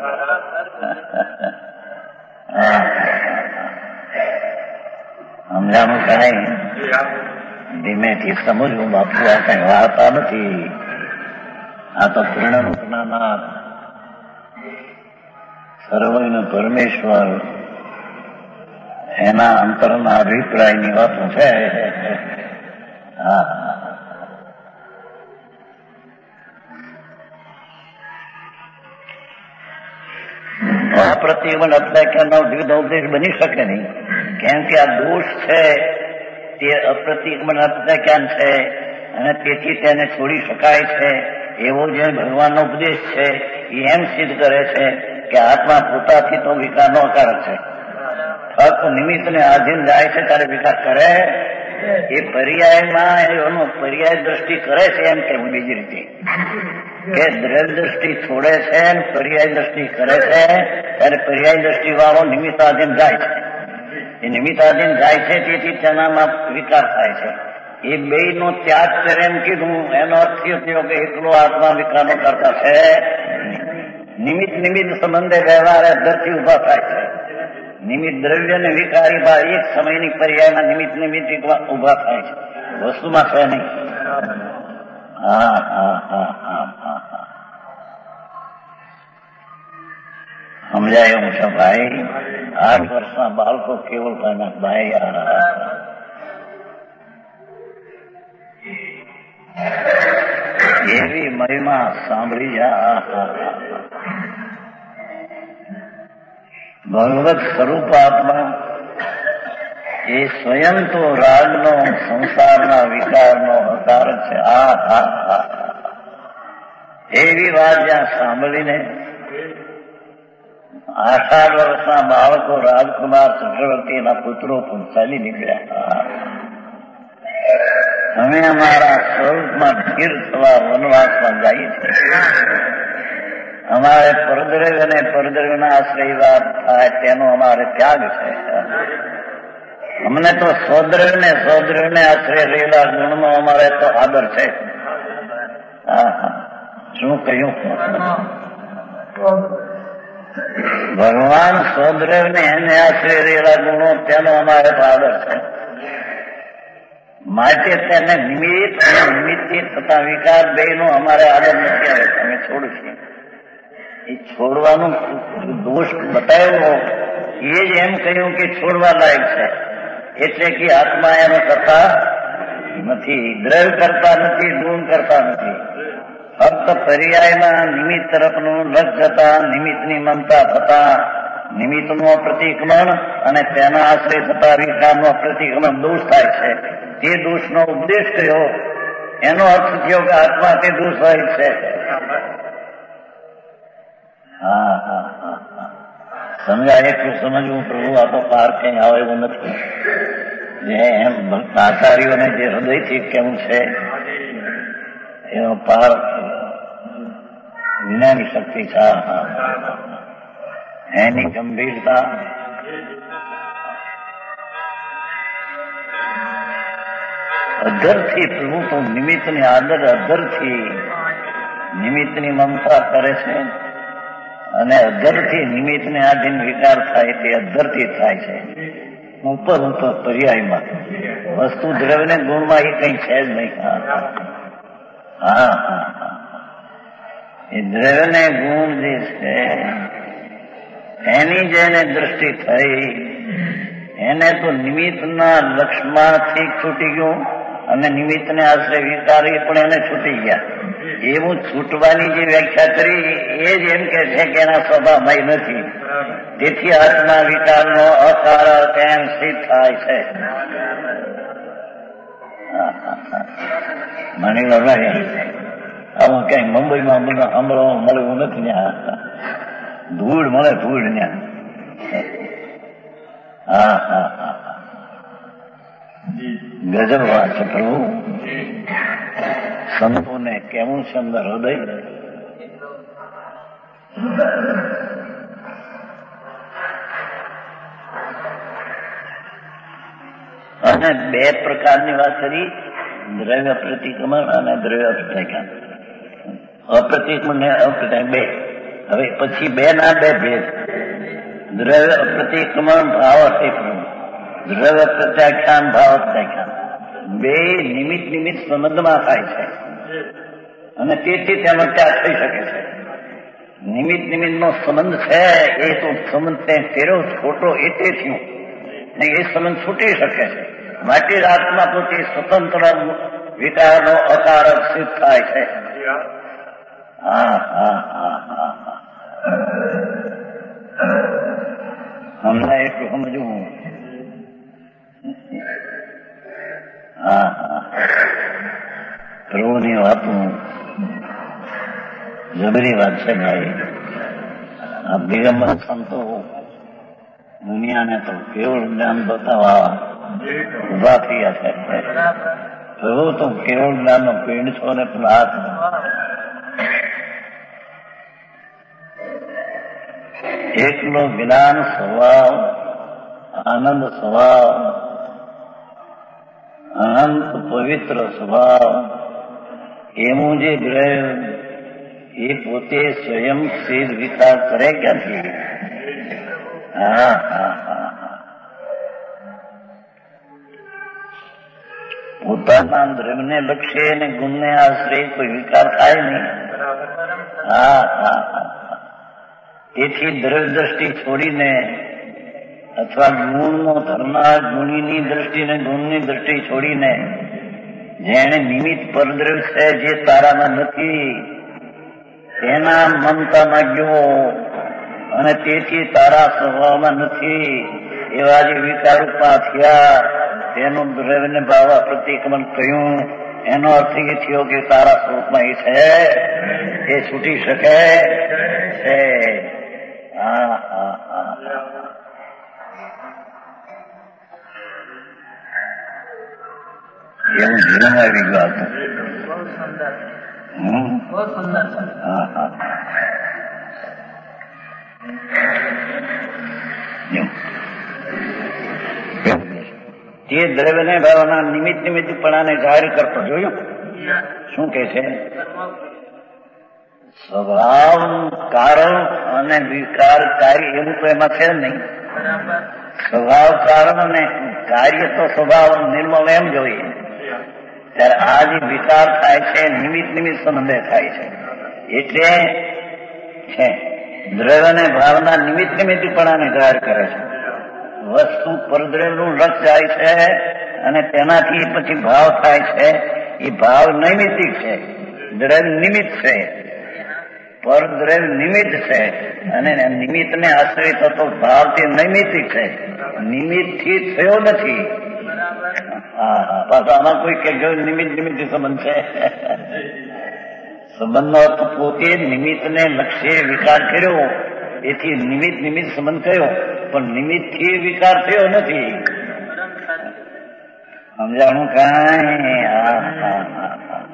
સમજાણું કાંઈ? ધીમેથી સમજવું બાપુ. આ કઈ વાર્તા નથી, આ તો પૂર્ણરૂપના નાથ સર્વજ્ઞ પરમેશ્વર એના અંતરના અભિપ્રાયની વાતો છે. હા, અપ્રતિબંધ અપ્યાખ્યાનનો દ્વિધ ઉપદેશ બની શકે નહીં, કેમ કે આ દોષ છે તે અપ્રતિબંધ અપ્યાખ્યાન છે અને તેથી તેને છોડી શકાય છે એવો જે ભગવાનનો ઉપદેશ છે એ એમ સિદ્ધ કરે છે કે આત્મા પોતાથી તો વિકારનો અકારક છે. ફક્ત નિમિત્તને આધીન જાય છે ત્યારે વિકાર કરે એ પર્યાયમાં એનો પર્યાય દ્રષ્ટિ કરે છે એમ કેવું બીજી રીતે કે દ્રવ્ય દ્રષ્ટિ છોડે છે અને પર્યાય દ્રષ્ટિ કરે છે ત્યારે પર્યાય દ્રષ્ટિ વાળો નિમિત્તાધીન જાય છે. એ નિમિત્તાધીન જાય છે તેથી તેનામાં વિકાર થાય છે. એ બે નો ત્યાગ કરે એમ કીધું એનો અર્થ એ થયો કે એકલો આત્મા વિકારનો કરતા છે. નિમિત્ત નિમિત્ત સંબંધે વ્યવહાર અંદરથી ઉભા થાય છે. નિમિત્ત દ્રવ્ય ને વિકારી ભાવ એક સમયની પર્યાયમાં નિમિત્ત નિમિત્ત ઉભા થાય છે, વસ્તુમાં છે નહીં. હા હા હા હા હા હા સમજાય એવું છે ભાઈ. આઠ વર્ષના બાળકો કેવળ પામ્યા ભાઈ. એવી મહિમા સાંભળી જા. ભગવત સ્વરૂપ આત્મા એ સ્વયં તો રાગનો સંસારના વિકારનો અકાર છે. આ હા હા એવી વાત જ્યાં સાંભળીને અઢાર વર્ષના બાળકો રાજકુમાર ચક્રવર્તીના પુત્રો પણ ચાલી નીકળ્યા. અમે અમારા સ્વરૂપમાં સ્થિર થવા વનવાસમાં જઈએ છીએ. અમારે પરદ્રવ્ય અને પરદ્રવ્યના આશ્રય થાય તેનો અમારે ત્યાગ છે. અમને તો સ્વદ્રવ્ય ને સ્વદ્રવ્યને આશ્રય રહેલા ગુણનો અમારે તો આદર છે. હા હા શું કહ્યું? ભગવાન સ્વદ્રવ્ય ને એને આશ્રય રહેલા ગુણો તેનો અમારે તો આદર છે. માટે તેને નિમિત્ત અને નિમિત્તથી થતા વિકાર બે નો અમારે આદર નથી આવે. અમે છોડશું. એ છોડવાનું દોષ બતાવ્યો એ જ એમ કહ્યું કે છોડવા લાયક છે. એટલે કે આત્મા એનો કરતા નથી, દ્રવ્ય કરતા નથી, ગુણ કરતા નથી. ફક્ત પર્યાયમાં નિમિત્ત તરફનું લક્ષ જતા નિમિત્તની મમતા થતા નિમિત્તનું પ્રતિક્રમણ અને તેના આશ્રય થતા વિકારનો પ્રતિક્રમણ દોષ થાય છે. તે દોષનો ઉપદેશ કર્યો. એનો અર્થ થયો કે આત્મા તે દોષ હોય છે. હા હા હા હા સમજાય એટલું સમજવું પ્રભુ. આ તો પાર કઈ આવે એવું નથી. જે એમ ભક્ત આચાર્યોને જે હૃદયથી કેવું છે એનો પાર વિનાની શક્તિ છે. એની ગંભીરતા અધરથી પ્રભુ તો નિમિત્તની આદર અધરથી નિમિત્તની મમતા કરે છે અને અધરથી નિમિત્તને આધીન વિકાર થાય તે અધરથી થાય છે. ઉપર ઉપર પર્યાયમાં વસ્તુ દ્રવ્યને ગુણમાં એ કઈ છે જ નહીં. હા હા હા એ દ્રવ્યને ગુણ જે છે એની જેને દ્રષ્ટિ થઈ એને તો નિમિત્તના લક્ષ્યમાંથી છૂટી ગયું અને નિમિત્તને આશ્રય વિકારી પણ એને છૂટી ગયા. એવું છૂટવાની જે વ્યાખ્યા કરી એ જ એમ કે છે કે એના સ્વભાવમય નથી. તેથી આત્મા વિકારનો અકારક એમ સિદ્ધ થાય છે. માની લો આવું કઈ મુંબઈમાં મને સાંભળવા મળવું નથી. ત્યાં ધૂળ મળે ધૂળ ત્યાં. હા હા હા ગજબ વાત છે પ્રભુ. સંતોને કેવું સુંદર હૃદય. અને બે પ્રકારની વાત કરી, દ્રવ્ય પ્રતિક્રમણ અને દ્રવ્ય અપ્રત્યાખ્યાન. અપ્રતિક્રમણ ને અપ્રત્યાખ્યાન બે. હવે પછી બે ના બે ભેદ. દ્રવ્ય અપ્રતિક્રમણ ભાવ અતિક્રમણ, દ્રવ્ય પ્રત્યાખ્યાન ભાવ અપ્રત્યાખ્યાન બે નિમિત્ત નિમિત્ત સંબંધમાં થાય છે અને તેથી તેનો ત્યાગ થઈ શકે છે. નિમિત્ત નિમિત્ત નો સંબંધ છે એ તો સંબંધ તે તેરો ખોટો એટલે થયું ને એ સંબંધ છૂટી શકે છે. માટે જ આત્મા પોતે સ્વતંત્ર વિકારનો અકારક સિદ્ધ થાય છે. હા હા હા હા હા હમણાં એટલું સમજવું. હા હા પ્રભુની વાતું જબરી વાત છે ભાઈ. આ દિગંબર સંતો દુનિયાને તો કેવળ જ્ઞાન બતાવવા ઉભા થયા છે. પ્રભુ તો કેવળ જ્ઞાનનો પીડ છો ને પ્રાત એકલો જ્ઞાન સ્વભાવ, આનંદ સ્વભાવ, અનંત પવિત્ર સ્વભાવ એવું જે દ્રવ્ય એ પોતે સ્વયં સિદ્ધ વિકાસ કરે ક્યાંથી? હા હા હા પોતાના દ્રવ્યને લક્ષ્ય અને ગુણને આશ્રય કોઈ વિકાર થાય નહીં. હા હા હા તેથી દ્રવ્ય દ્રષ્ટિ છોડીને અથવા ગુણનો ધરનાર ગુણીની દ્રષ્ટિને ગુણની દ્રષ્ટિ છોડીને જેને નિમિત્ત પરદ્રવ્ય છે જે તારામાં નથી તેના મમતામાં ગયો અને તેથી તારા સ્વભાવમાં નથી એવા જે વિકાર ઉભા થયા તેનું દ્રવ્યને ભાવ પ્રતિક્રમણ કહ્યું. એનો અર્થ એ થયો કે તારા સ્વરૂપમાં એ છે એ છૂટી શકે છે. હા હા હા એવું જીવન આવી ગયું હતું. હા હા તે દ્રવ્યને ભાવના નિમિત્ત નિમિત્તપણાને જાહેર કરતો જોયું. શું કે છે? સ્વભાવ કારણ અને વિકાર કાર્ય એવું તો એમાં છે નહીં. સ્વભાવ કારણ અને કાર્ય તો સ્વભાવ નિર્મળ એમ જોઈએ. ત્યારે આ જે વિકાર થાય છે નિમિત્ત નિમિત્ત સંબંધે થાય છે. એટલે છે દ્રવ્યને ભાવના નિમિત્ત નિમિત્તપણાને જાહેર કરે છે. વસ્તુ પરદ્રવ્યનું લક્ષ જાય છે અને તેનાથી પછી ભાવ થાય છે. એ ભાવ નૈમિતિક છે, દ્રવ્ય નિમિત્ત છે. પરદ્રવ્ય નિમિત્ત છે અને નિમિત્તને આશ્રય થતો ભાવ તે નૈમિતિક છે, નિમિત્તથી થયો નથી. હા હા પાછા આમાં કોઈ કે નિમિત્ત નિમિત્ત સંબંધ છે. સંબંધનો અર્થ પોતે નિમિત્તને લક્ષ્ય વિકાર કર્યો એથી નિમિત્ત નિમિત્ત સંબંધ થયો પણ નિમિત્તથી વિકાર થયો નથી. સમજાણું કાંઈ? હા હા હા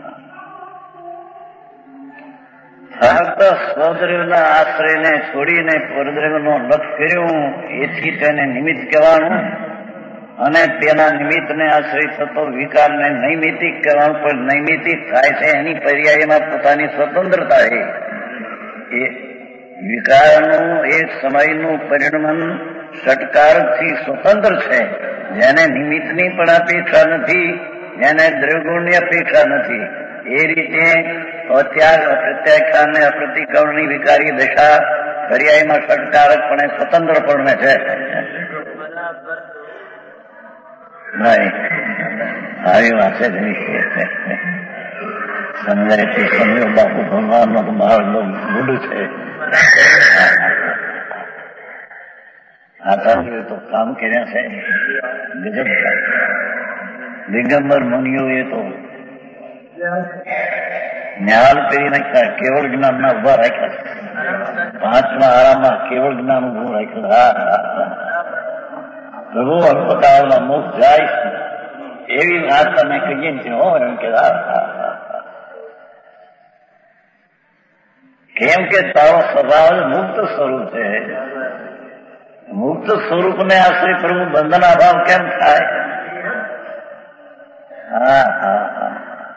ફક્ત સ્વદ્રવ્યના આશ્રયને છોડીને પરદ્રવ્યનો લક્ષ કર્યું એથી તેને નિમિત્ત કહેવાનું અને તેના નિમિત્તને આશ્રય થતો વિકારને નૈમિતિક કહેવાનું. પણ નૈમિતિક થાય છે એની પર્યાયમાં પોતાની સ્વતંત્રતા છે. એ વિકારનું એક સમયનું પરિણમન ષટકારકથી સ્વતંત્ર છે. જેને નિમિત્તની પણ અપેક્ષા નથી, જેને દ્રવ્યગુણની અપેક્ષા નથી. એ રીતે અત્યાગ અપ્રત્યાખ્યા અને અપ્રતિક્રમણની વિકારી દશા પર્યાયમાં ષટકારકપણે સ્વતંત્ર પણ છે. ભાઈ આવી વાત છે સમજાય તે સમજો. બાપુ ભગવાનનો તો બહાર ગુડું છે. આ તારું તો કામ કર્યા છે ગજબ. દિગંબર મુનિઓએ તો ન્યાલ કરી નાખ્યા, કેવળ જ્ઞાનના ઉભા રાખ્યા. પાંચમા આરામમાં કેવળ જ્ઞાન ઉભું રાખ્યું. હા પ્રભુ અલ્પકાળમાં મુક્ત જાય એવી વાત તમે કહીએ ને હો એમ કે કેમ કે તારો સ્વભાવ મુક્ત સ્વરૂપ છે. મુક્ત સ્વરૂપને આશ્રય પ્રભુ બંધના ભાવ કેમ થાય? હા હા હા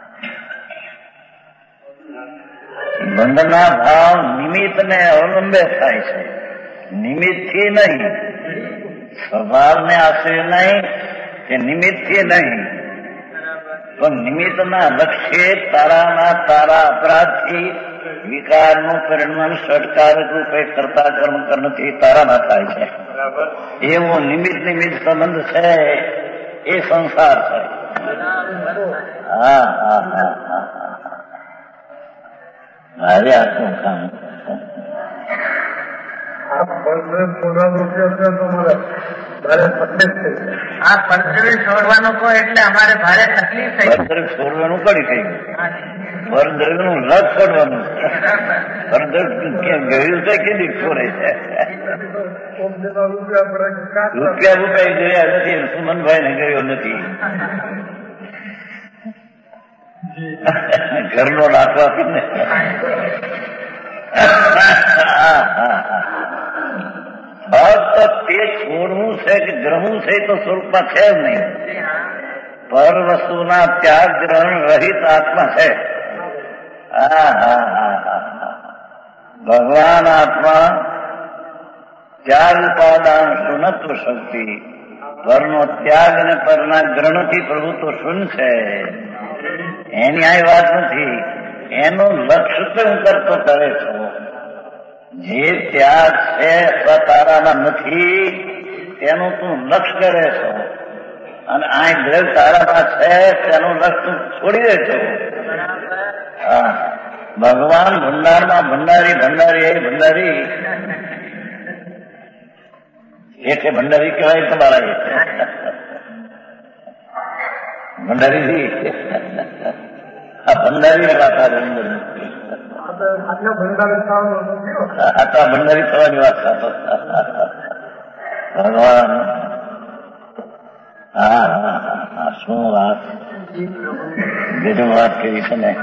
બંધના ભાવ નિમિત્તને અવલંબે થાય છે, નિમિત્તથી નહીં. સ્વભાવને આશ્રય નહીં કે નિમિત્તથી નહીં, પણ નિમિત્તના લક્ષ્ય તારાના તારા અપરાધથી વિકારનું પરિણામ ષટકારક રૂપે કરતા કર્મ કર્મથી તારામાં થાય છે. એવો નિમિત્ત નિમિત્ત સંબંધ છે એ સંસાર છે. હા હા હા હા મારે આટલું કામ આ પરદ્રવ્ય છોડવાનું કહો એટલે અમારે ભારે તકલીફ થઈ. પરદ્રવ્ય છોડવાનું પડી ગયું. પરદ્રવ્યનું લગ છોડવાનું. પરદ્રવ્ય ગયું છે કે છોડે છે. રૂપિયા રૂપિયા ગયા નથી. સુમનભાઈ ને ગયો નથી. ઘરનો રાખવા ને ફક્ત તે છોડવું છે કે ગ્રહવું છે તો સ્વરૂપમાં છે જ નહીં. પર વસ્તુના ત્યાગ ગ્રહણ રહિત આત્મા છે. હા હા હા હા ભગવાન આત્મા ત્યાગ ઉપાદાન શૂન્યત્વ શક્તિ પરનો ત્યાગ અને પરના ગ્રહણથી પ્રભુ તો શૂન્ય છે. એની આ વાત નથી. એનું લક્ષ્ય તો હું કરતો કરે છો. જે ત્યાગ છે તારામાં નથી તેનું તું લક્ષ્ય કરે છો અને આ દ્રવ્ય તારામાં છે તેનું લક્ષ્ય તું છોડી દે છો. હા ભગવાન ભંડારમાં ભંડારી ભંડારી એ ભંડારી એટલે ભંડારી કહેવાય તમારા ભંડારી આ ભંડારી વાત અંદર આટલા ભંડારી થવાની વાત થતો ભગવાન. હા હા હા શું વાત બીજું વાત કરી છે ને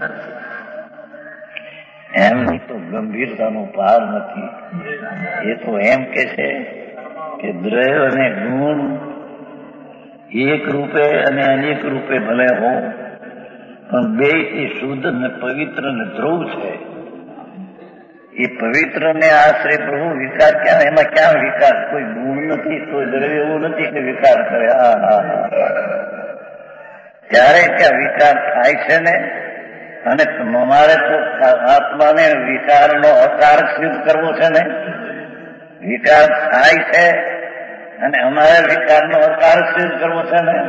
એમની તો ગંભીરતાનો પાર નથી. એ તો એમ કે છે કે દ્રવ્ય અને ગુણ એક રૂપે અને અનેક રૂપે ભલે હો પણ બે એ શુદ્ધ ને પવિત્ર ને ધ્રુવ છે. એ પવિત્ર ને આશ્રય પ્રભુ વિકાર ક્યાં એમાં ક્યાં વિકાર? કોઈ ગુણ નથી, કોઈ દ્રવ્ય એવું નથી કે વિકાર કરે. હા હા હા ત્યારે ક્યાં વિકાર થાય છે ને. અને અમારે તો આત્માને વિકારનો અકાર સિદ્ધ કરવો છે ને. વિકાર થાય છે અને અમારે વિકારનો અકાર સિદ્ધ કરવો છે ને.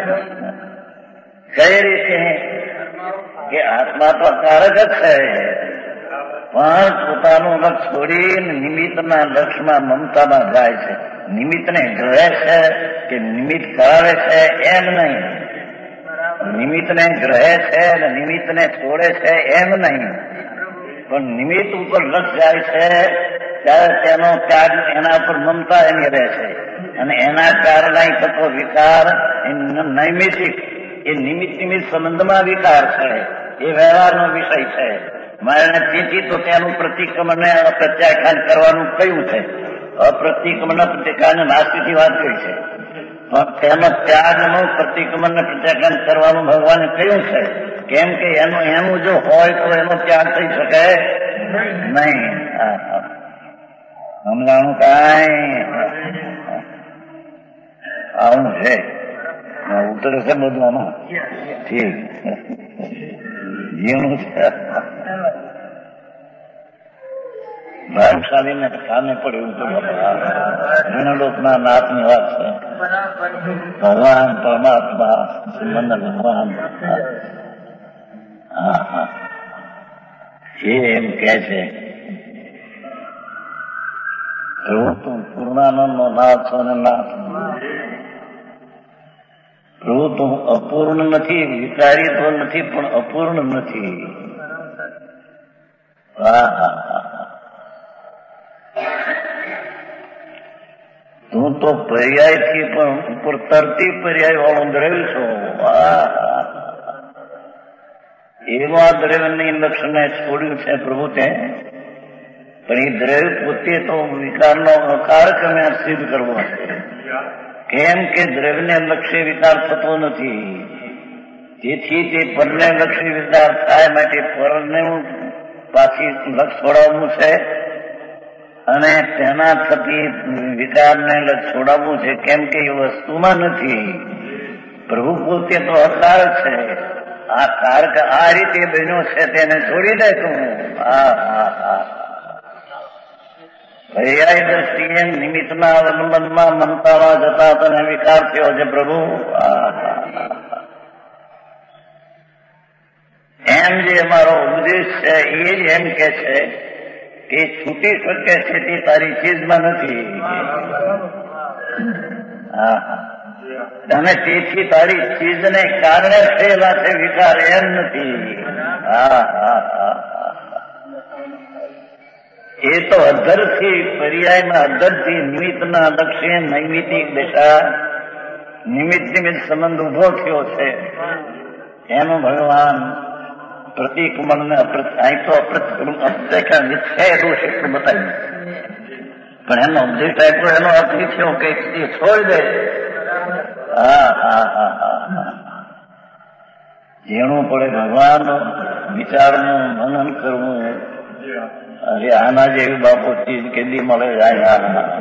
કઈ રીતે કે આત્મા તો અકારક જ છે પણ પોતાનું લક્ષ છોડીને નિમિત્તના લક્ષમાં મમતામાં જાય છે. નિમિત્તને ગ્રહે છે કે નિમિત્ત કરાવે છે એમ નહીં. નિમિત્તને ગ્રહે છે અને નિમિત્તને છોડે છે એમ નહીં પણ નિમિત્ત ઉપર લક્ષ જાય છે ત્યારે તેનો ત્યાગ એના ઉપર મમતા એની રહે છે અને એના કારણે થતો વિકાર એ નૈમિતિક એ નિમિત્ત નિમિત્ત સંબંધમાં વિકાર છે. એ વ્યવહારનો વિષય છે. મારે તેથી તો તેનું પ્રતિક્રમણ ને પ્રત્યાખ્યાન કરવાનું કયું છે. અપ્રતિક્રમણ પ્રત્યાખ્યાન નાસ્તિકની વાત કરી છે પણ તેનો ત્યાગનું પ્રતિક્રમણ ને પ્રત્યાખ્યાન કરવાનું ભગવાને કહ્યું છે. કેમ કે એનું એનું જો હોય તો એનો ત્યાગ થઈ શકે નહીં. સમજાણું કાંઈ આવું છે. ઉતરે છે બધું આમાં ઠીક જીવનું છે. ભાગશાળી ને કામે પડ્યું તો લોકના નાથની વાત છે. ભગવાન પરમાત્મા સંબંધ ભગવાન હા હા એ એમ કે છે પ્રભુ તું પૂર્ણાનંદ નો નાથ છો અને નાથ પ્રભુ તું અપૂર્ણ નથી, વિકારી તો નથી પણ અપૂર્ણ નથી. હા હા હા તું તો પર્યાયથી પણ ઉપર તરતી પર્યાય વાળો દ્રવ્ય છો. એવા દ્રવ્યની લક્ષણને છોડ્યું છે પ્રભુ તે પણ એ દ્રવ્ય પોતે તો વિકારનો અકાર તમે સિદ્ધ કરવો છે. કેમ કે દ્રવ્યને લક્ષ્ય વિકાર થતો નથી. તેથી તે પરને લક્ષ્ય વિકાર થાય માટે પરને પાછી લક્ષ છોડાવવું છે અને તેના થકી વિકારને લક્ષ છોડાવવું છે. કેમ કે એ વસ્તુમાં નથી. પ્રભુ પોતે તો અકાર છે આ કારક આ રીતે બન્યો છે તેને છોડી દે તું. હા હા હા પર્યાય દ્રષ્ટિએ નિમિત્તના અવલંબનમાં મમતામાં જતા તને વિકાર થયો છે પ્રભુ. એમ જે અમારો ઉપદેશ છે એ જ એમ કે છે કે છૂટી શકે છે તે તારી ચીજમાં નથી. હા અને તેથી તારી ચીજને કારણે થયેલા છે વિકાર એમ નથી. હા હા હા એ તો અધરથી પર્યાયમાં અધરથી નિમિત્તના લક્ષ્ય નૈમિતિક દશા નિમિત્ત નિમિત્ત સંબંધ ઉભો થયો છે એનું ભગવાન પ્રતિક્રમણને અહીં તો અપ્રતિક્રમ છે દોષ એટલું બતાવ્યું, પણ એનો ઉપદેશ આપ્યો એનો અર્થ એ થયો કે એ છોડી દે. હા હા હા હા જેનું પડે ભગવાન વિચારનું મનન કરવું. અરે આના જેવી બાપુ ચીજ કેદી મળે જાય.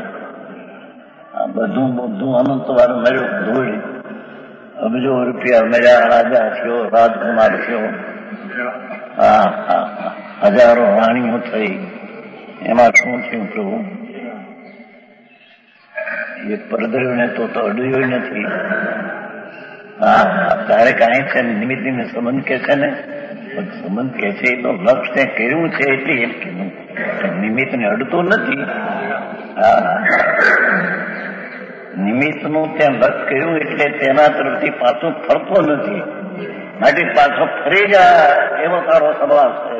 બધું બધું અનંત વાર મળ્યું ધૂળ અબજો રૂપિયા મળ્યા, રાજા થયો, રાજકુમાર થયો, હા હા હજારો રાણીઓ થઈ, એમાં શું થયું પ્રભુ? એ પરદ્રવ્યને તો અડ્યું નથી. હા તારે કાંઈ છે નિમિત્ત નિમિત્ત સંબંધ કે છે ને, સંબંધ કે છે એ તો લક્ષ તે કર્યું છે એટલે એમ કીધું, નિમિત્તને અડતું નથી. હા નિમિત્તનું ત્યાં લક્ષ કર્યું એટલે તેના તરફથી પાછું ફરતો નથી, માટે પાછો ફરી જાય એવો તારો સ્વભાવ છે.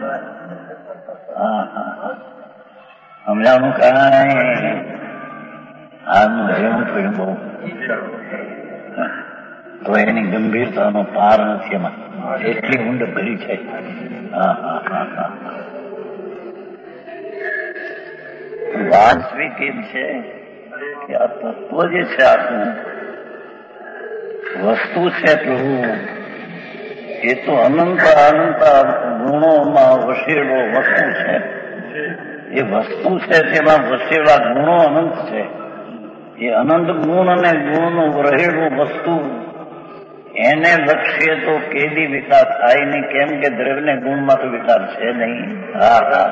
હા હા સમજાવનું કાંઈ આનું એવું થયું બહુ, તો એની ગંભીરતાનો પાર નથી એમાં, એટલી ઊંડ ભરી છે. હા હા હા હા વાસ્તવિક એમ છે કે આ તત્વ જે છે આખું વસ્તુ છે પ્રભુ એ તો અનંત અનંત ગુણોમાં વસેલો વસ્તુ છે. એ વસ્તુ છે તેમાં વસેલા ગુણો અનંત છે. એ અનંત ગુણ અને ગુણનું રહેલું વસ્તુ એને લક્ષ્ય તો કેદી વિકાસ થાય નહીં, કેમ કે દ્રવ્યને ગુણમાં તો વિકાર છે નહીં. હા હા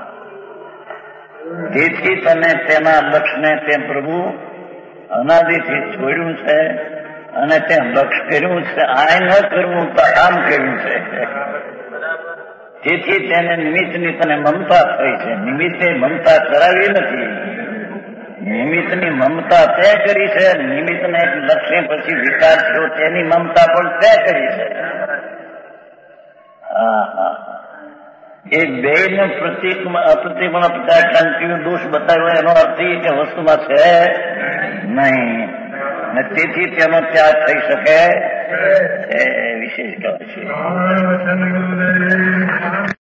તેથી તને તેના લક્ષ્યને તે પ્રભુ અનાદિથી છોડ્યું છે અને તે લક્ષ્ય કર્યું છે. આ ન કરવું તો આમ કર્યું છે. તેથી તેને નિમિત્તની તને મમતા થઈ છે. નિમિત્તે મમતા કરાવી નથી, નિમિત્તની મમતા તે કરી છે. નિમિત્તને લક્ષ્ય પછી વિકાર થયો તેની મમતા પણ તે કરી છે. હા હા એ બે ને પ્રતિક અપ્રતિક્રમણ પ્રત્યાખ્યાન દોષ બતાવ્યો એનો અર્થ એ કે વસ્તુમાં છે નહીં, ને તેથી તેનો ત્યાગ થઈ શકે એ વિશેષ કહેવાય છે.